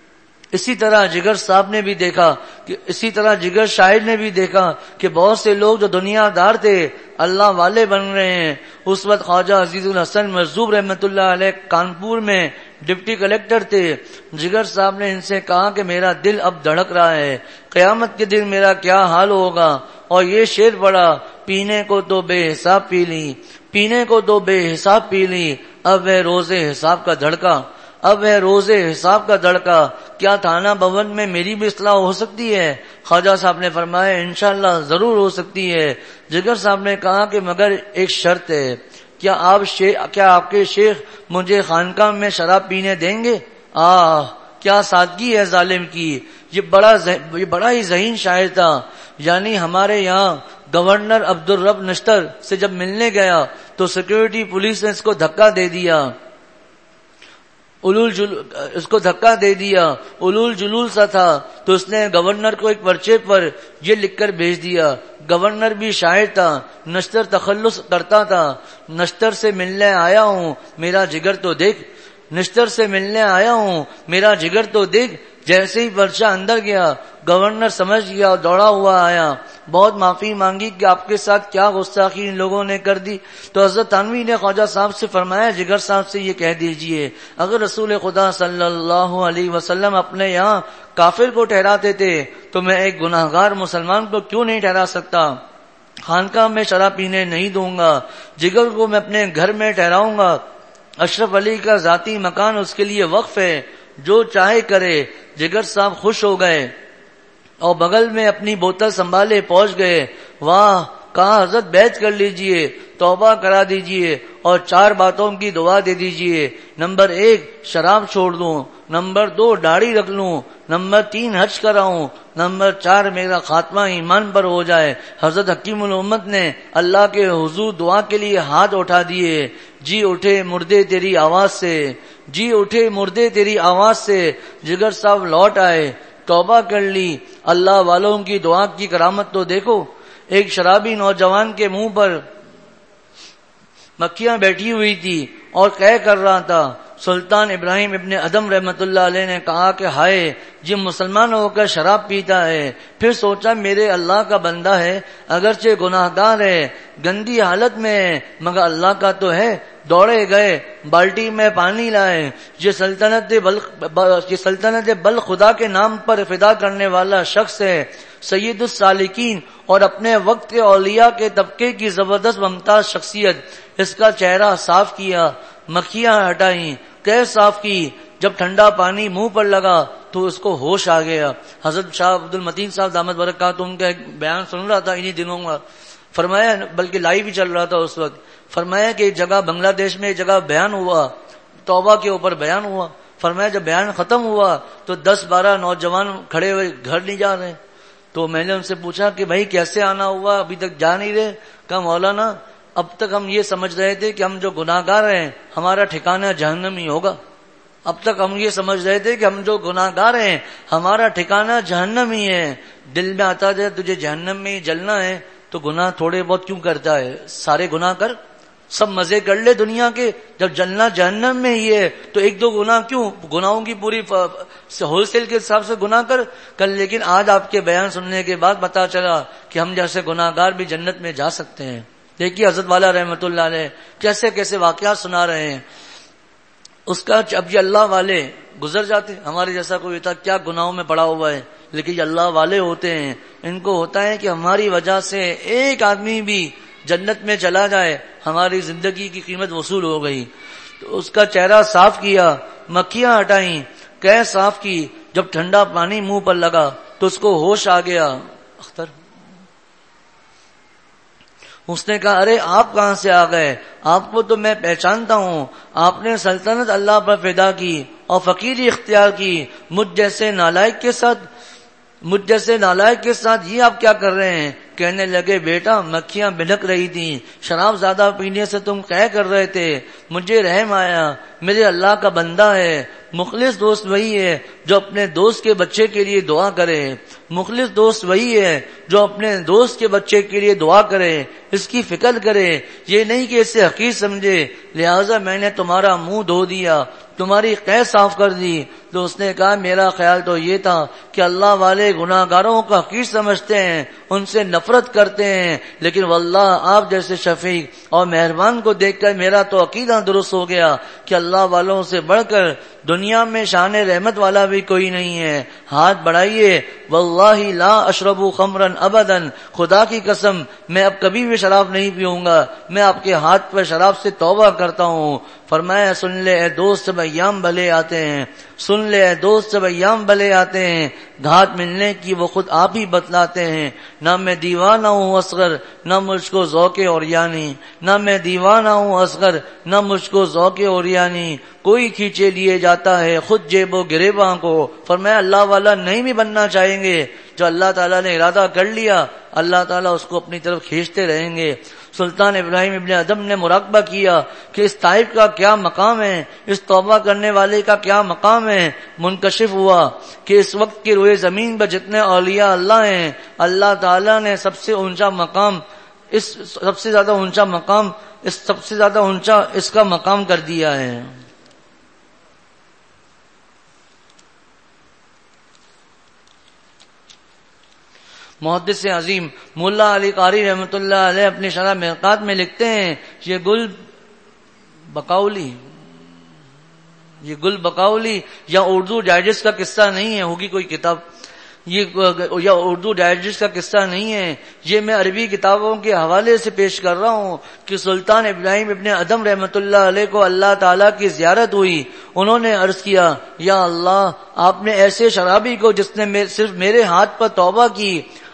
اسی طرح جگر صاحب نے بھی دیکھا کہ اسی طرح جگر شاعر نے بھی دیکھا کہ بہت سے لوگ جو دنیا دار تھے اللہ والے بن رہے ہیں. اس وقت خواجہ عزیز الحسن مرزوق رحمۃ اللہ علیہ کانپور میں ڈپٹی کلیکٹر تھے. جگر صاحب نے ان سے کہا کہ میرا دل اب دھڑک رہا ہے, قیامت کے دن میرا کیا حال ہوگا. اور یہ شعر پڑا, پینے کو تو بے حساب پی لی, پینے کو تو بے حساب پی لی, اب ہے روزے حساب کا دھڑکا, اب ہے روزے حساب کا دھڑکا. کیا تھانہ بھون میں میری بھی اصلاح ہو سکتی ہے؟ خواجہ صاحب نے فرمایا انشاءاللہ ضرور ہو سکتی ہے. جگر صاحب نے کہا کہ مگر ایک شرط ہے, کیا آپ کیا آپ کے شیخ مجھے خانقاہ میں شراب پینے دیں گے؟ آہ کیا سادگی ہے ظالم کی. یہ بڑا یہ بڑا ہی ذہین شاعر تھا. یعنی ہمارے یہاں گورنر عبدالرب نشتر سے جب ملنے گیا تو سیکورٹی پولیس نے اس کو دھکا دے دیا, اولول جل اس کو دھکا دے دیا, اولول جلول سا تھا تو اس نے گورنر کو ایک پرچے پر یہ لکھ کر بھیج دیا. گورنر بھی شاعر تھا, نشتر تخلص کرتا تھا. نشتر سے ملنے آیا ہوں میرا جگر تو دیکھ, نشتر سے ملنے آیا ہوں میرا جگر تو دیکھ. جیسے ہی پرچہ اندر گیا گورنر سمجھ گیا اور دوڑا ہوا آیا, بہت معافی مانگی کہ آپ کے ساتھ کیا گستاخی ان لوگوں نے کر دی. تو حضرت تھانوی نے خواجہ صاحب سے فرمایا جگر صاحب سے یہ کہہ دیجئے اگر رسول خدا صلی اللہ علیہ وسلم اپنے یہاں کافر کو ٹھہراتے تھے تو میں ایک گناہگار مسلمان کو کیوں نہیں ٹھہرا سکتا. خانقاہ میں شراب پینے نہیں دوں گا, جگر کو میں اپنے گھر میں ٹھہراؤں گا. اشرف علی کا ذاتی مکان اس کے لیے وقف ہے, جو چاہے کرے. جگر صاحب خوش ہو گئے اور بغل میں اپنی بوتل سنبھالے پہنچ گئے. واہ, کہا حضرت بیعت کر لیجئے, توبہ کرا دیجئے. اور چار باتوں کی دعا دے دیجئے. نمبر ایک شراب چھوڑ دوں، نمبر دو داڑھی رکھ لوں، نمبر تین حج کراؤں، نمبر چار میرا خاتمہ ایمان پر ہو جائے. حضرت حکیم الامت نے اللہ کے حضور دعا کے لیے ہاتھ اٹھا دیے. جی اٹھے مردے تیری آواز سے، جی اٹھے مردے تیری آواز سے. جگر صاحب لوٹ آئے، توبہ کر لی. اللہ والوں کی دعا کی کرامت تو دیکھو. ایک شرابی نوجوان کے منہ پر مکھیاں بیٹھی ہوئی تھی اور قے کر رہا تھا. سلطان ابراہیم ابن ادم رحمت اللہ علیہ نے کہا کہ ہائے یہ مسلمان ہو کر شراب پیتا ہے. پھر سوچا میرے اللہ کا بندہ ہے، اگرچہ گناہ گار ہے، گندی حالت میں ہے، مگر اللہ کا تو ہے. دوڑے گئے، بالٹی میں پانی لائے. یہ سلطنت بل یہ سلطنت بل خدا کے نام پر فدا کرنے والا شخص ہے، سید السالکین اور اپنے وقت کے اولیاء کے طبقے کی زبردست ممتاز شخصیت. اس کا چہرہ صاف کیا، مکھیاں ہٹائیں، قے صاف کی. جب ٹھنڈا پانی منہ پر لگا تو اس کو ہوش آ گیا. حضرت شاہ عبد المتین صاحب دامت برکاتہ ان کا ایک بیان سن رہا تھا انہی دنوں میں. فرمایا، بلکہ لائیو بھی چل رہا تھا اس وقت. فرمایا کہ ایک جگہ بنگلہ دیش میں ایک جگہ بیان ہوا، توبہ کے اوپر بیان ہوا. فرمایا جب بیان ختم ہوا تو دس بارہ نوجوان کھڑے ہوئے گھر نہیں جا رہے. تو میں نے ان سے پوچھا کہ بھائی کیسے آنا ہوا، ابھی تک جا نہیں رہے؟ کہا مولانا اب تک ہم یہ سمجھ رہے تھے کہ ہم جو گناہ گار ہیں ہمارا ٹھکانہ جہنم ہی ہوگا. اب تک ہم یہ سمجھ رہے تھے کہ ہم جو گناہ گار ہیں ہمارا ٹھکانہ جہنم ہی ہے. دل میں آتا ہے تجھے جہنم میں ہی جلنا ہے تو گناہ تھوڑے بہت کیوں کرتا ہے؟ سارے گناہ کر، سب مزے کر لے دنیا کے. جب جلنا جہنم میں ہی ہے تو ایک دو گناہ کیوں؟ گناہوں کی پوری ہول سیل کے حساب سے گناہ کر کل. لیکن آج آپ کے بیان سننے کے بعد پتا چلا کہ ہم جیسے گناہ گار بھی جنت میں جا سکتے ہیں. دیکھیے حضرت والا رحمت اللہ علیہ کیسے کیسے واقعات سنا رہے ہیں. اس کا اب یہ اللہ والے گزر جاتے، ہمارے جیسا کوئی ہوتا کیا گناہوں میں پڑا ہوا ہے، لیکن یہ اللہ والے ہوتے ہیں. ان کو ہوتا ہے کہ ہماری وجہ سے ایک آدمی بھی جنت میں چلا جائے ہماری زندگی کی قیمت وصول ہو گئی. تو اس کا چہرہ صاف کیا، مکھیاں ہٹائیں، قے صاف کی. جب ٹھنڈا پانی منہ پر لگا تو اس کو ہوش آ گیا. اختر اس نے کہا ارے آپ کہاں سے آ گئے؟ آپ کو تو میں پہچانتا ہوں. آپ نے سلطنت اللہ پر فدا کی اور فقیری اختیار کی. مجھ جیسے نالائق کے ساتھ مجھ جیسے نالائق کے ساتھ یہ آپ کیا کر رہے ہیں؟ کہنے لگے بیٹا مکھیاں بھنک رہی تھیں، شراب زیادہ پینے سے تم قے کر رہے تھے، مجھے رحم آیا. میرے اللہ کا بندہ ہے. مخلص دوست وہی ہے جو اپنے دوست کے بچے کے لیے دعا کرے. مخلص دوست وہی ہے جو اپنے دوست کے بچے کے لیے دعا کرے، اس کی فکر کرے، یہ نہیں کہ اسے حقیر سمجھے. لہٰذا میں نے تمہارا منہ دھو دیا، تمہاری قے صاف کر دی. تو اس نے کہا میرا خیال تو یہ تھا کہ اللہ والے گناہ گاروں کا حقیر سمجھتے ہیں، ان سے نفرت کرتے ہیں، لیکن واللہ آپ جیسے شفیق اور مہربان کو دیکھ کر میرا تو عقیدہ درست ہو گیا کہ اللہ والوں سے بڑھ کر دنیا میں شان رحمت والا بھی کوئی نہیں ہے. ہاتھ بڑھائیے. واللہ لا اشرب خمرا ابدا، خدا کی قسم میں اب کبھی بھی شراب نہیں پیوں گا. میں آپ کے ہاتھ پر شراب سے توبہ کرتا ہوں. فرمایا سن لے اے دوست سب ایام بھلے آتے ہیں، سن لے اے دوست سب ایام بھلے آتے ہیں. گھات ملنے کی وہ خود آپ ہی بتلاتے ہیں. نہ میں دیوانہ ہوں اصغر، نہ مجھ کو ذوق اوریانی. نہ میں دیوانہ ہوں اصغر، نہ مجھ کو ذوق اوریانی. کوئی کھینچے لیے جاتا ہے خود جیب و گریباں کو. فرمایا اللہ والا نہیں بھی بننا چاہیں گے، جو اللہ تعالیٰ نے ارادہ کر لیا اللہ تعالیٰ اس کو اپنی طرف کھینچتے رہیں گے. سلطان ابراہیم ابن ادم نے مراقبہ کیا کہ اس تائب کا کیا مقام ہے، اس توبہ کرنے والے کا کیا مقام ہے. منکشف ہوا کہ اس وقت کی روئے زمین پر جتنے اولیاء اللہ ہیں اللہ تعالیٰ نے سب سے اونچا مقام اس سب سے زیادہ اونچا مقام اس سب سے زیادہ اونچا اس کا مقام کر دیا ہے. محدث عظیم مولا علی قاری رحمۃ اللہ علیہ اپنی شرح مرقات میں لکھتے ہیں یہ گل بقاؤلی یہ گل بقاؤلی یا اردو ڈائجسٹ کا قصہ نہیں ہے، ہوگی کوئی کتاب، یہ یا اردو ڈائجسٹ کا قصہ نہیں ہے، یہ میں عربی کتابوں کے حوالے سے پیش کر رہا ہوں کہ سلطان ابراہیم ابن ادم رحمۃ اللہ علیہ کو اللہ تعالیٰ کی زیارت ہوئی. انہوں نے عرض کیا یا اللہ آپ نے ایسے شرابی کو جس نے صرف میرے ہاتھ پر توبہ کی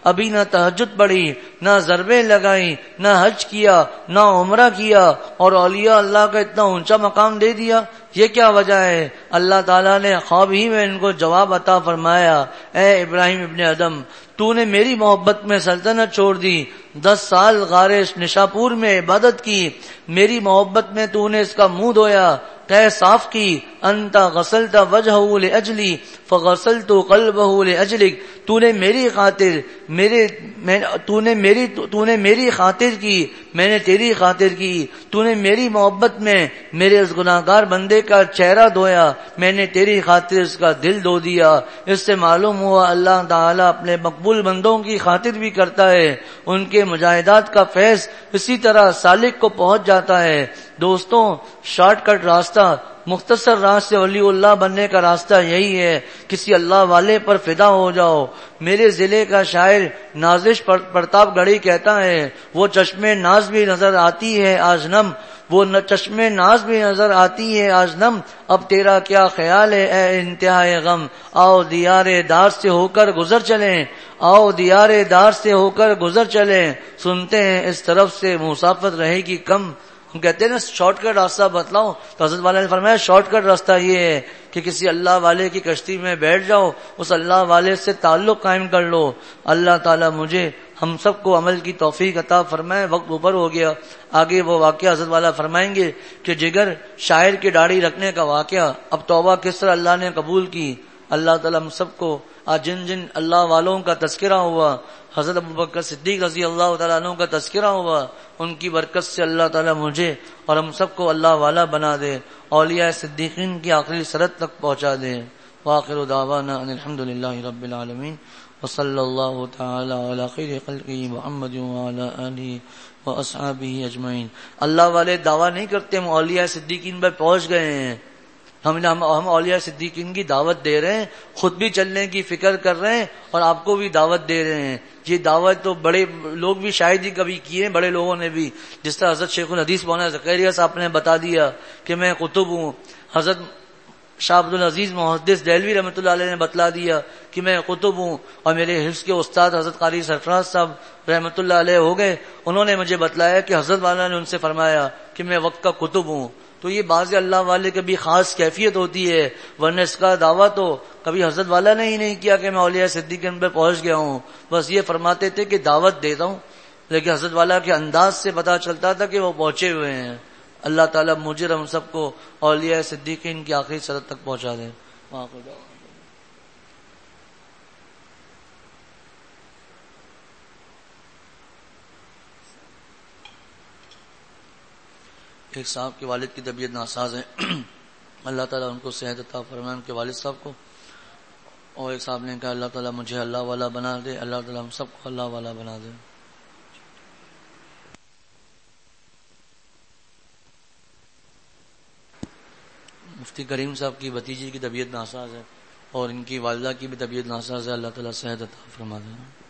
ابھی نہ تہجد پڑھی، نہ ضربیں لگائی، نہ حج کیا، نہ عمرہ کیا، اور اولیاء اللہ کا اتنا اونچا مقام دے دیا. یہ کیا وجہ ہے؟ اللہ تعالیٰ نے خواب ہی میں ان کو جواب عطا فرمایا، اے ابراہیم ابن ادم، تو نے میری محبت میں سلطنت چھوڑ دی، دس سال غار نشاپور میں عبادت کی، میری محبت میں تو نے اس کا منہ دھویا، تہ صاف کی، انت غسلت وجہہ لاجلی فغسلت قلبہ لاجلک، تو نے میری خاطر میرے میں تو نے میری تو نے میری خاطر کی، میں نے تیری خاطر کی، تو نے میری محبت میں میرے اس گناہگار بندے کا چہرہ دھویا، میں نے تیری خاطر اس کا دل دھو دیا. اس سے معلوم ہوا اللہ تعالیٰ اپنے مقبول بندوں کی خاطر بھی کرتا ہے، ان کے مجاہدات کا فیض اسی طرح سالک کو پہنچ جاتا ہے. دوستوں، شارٹ کٹ راستہ، مختصر راہ سے ولی اللہ بننے کا راستہ یہی ہے، کسی اللہ والے پر فدا ہو جاؤ. میرے ضلع کا شاعر نازش پرتاپ گڑھی کہتا ہے، وہ چشمے ناز بھی نظر آتی ہے آج نم، وہ چشمے ناز بھی نظر آتی ہے آج نم، اب تیرا کیا خیال ہے اے انتہائے غم، آؤ دیار دار سے ہو کر گزر چلیں، آؤ دیار دار سے ہو کر گزر چلیں، سنتے ہیں اس طرف سے مسافت رہے گی کم. ہم کہتے ہیں نا شارٹ کٹ راستہ بتلاؤ، تو حضرت والا نے فرمایا شارٹ کٹ راستہ یہ ہے کہ کسی اللہ والے کی کشتی میں بیٹھ جاؤ، اس اللہ والے سے تعلق قائم کر لو. اللہ تعالیٰ مجھے ہم سب کو عمل کی توفیق عطا فرمائے. وقت اوپر ہو گیا، آگے وہ واقعہ حضرت والا فرمائیں گے کہ جگر شاعر کی داڑھی رکھنے کا واقعہ، اب توبہ کس طرح اللہ نے قبول کی. اللہ تعالیٰ ہم سب کو آج جن جن اللہ والوں کا تذکرہ ہوا، حضرت ابوبکر صدیق رضی اللہ تعالیٰ عنہ کا تذکرہ ہوا، ان کی برکت سے اللہ تعالیٰ مجھے اور ہم سب کو اللہ والا بنا دے، اولیاء صدیقین کی آخری سرحد تک پہنچا دے. وآخر دعوانا ان الحمدللہ رب العالمین وصلی اللہ تعالی علی خیر خلقہ محمد وعلی آلہ واصحابہ اجمعین. اللہ والے دعویٰ نہیں کرتے ہم اولیاء صدیقین پر پہنچ گئے ہیں، ہم ہم اولیاء صدیقین کی دعوت دے رہے ہیں، خود بھی چلنے کی فکر کر رہے ہیں اور آپ کو بھی دعوت دے رہے ہیں. یہ دعوت تو بڑے لوگ بھی شاید ہی کبھی کیے ہیں، بڑے لوگوں نے بھی، جس طرح حضرت شیخ الحدیث مولانا زکریا صاحب نے بتا دیا کہ میں قطب ہوں. حضرت شاہ عبد العزیز محدث دہلوی رحمۃ اللہ علیہ نے بتلا دیا کہ میں قطب ہوں، اور میرے حفظ کے استاد حضرت قاری سرفراز صاحب رحمۃ اللہ علیہ ہو گئے، انہوں نے مجھے بتلایا کہ حضرت والا نے ان سے فرمایا کہ میں وقت کا قطب ہوں. تو یہ بعض اللہ والے کی بھی خاص کیفیت ہوتی ہے، ورنہ اس کا دعویٰ تو کبھی حضرت والا نے ہی نہیں کیا کہ میں اولیاء صدیقین پر پہنچ گیا ہوں. بس یہ فرماتے تھے کہ دعوت دیتا ہوں، لیکن حضرت والا کے انداز سے پتا چلتا تھا کہ وہ پہنچے ہوئے ہیں. اللہ تعالیٰ مجھے ہم سب کو اولیاء صدیقین کی آخری سرحد تک پہنچا دیں. ایک صاحب کے والد کی طبیعت ناساز ہے، اللہ تعالیٰ ان کو صحت عطا فرمائے، ان کے والد صاحب کو. اور ایک صاحب نے کہا اللہ تعالیٰ مجھے اللہ والا بنا دے، اللہ تعالیٰ ہم سب کو اللہ والا بنا دے. مفتی کریم صاحب کی بھتیجی کی طبیعت ناساز ہے اور ان کی والدہ کی بھی طبیعت ناساز ہے، اللہ تعالیٰ صحت عطا فرما دے.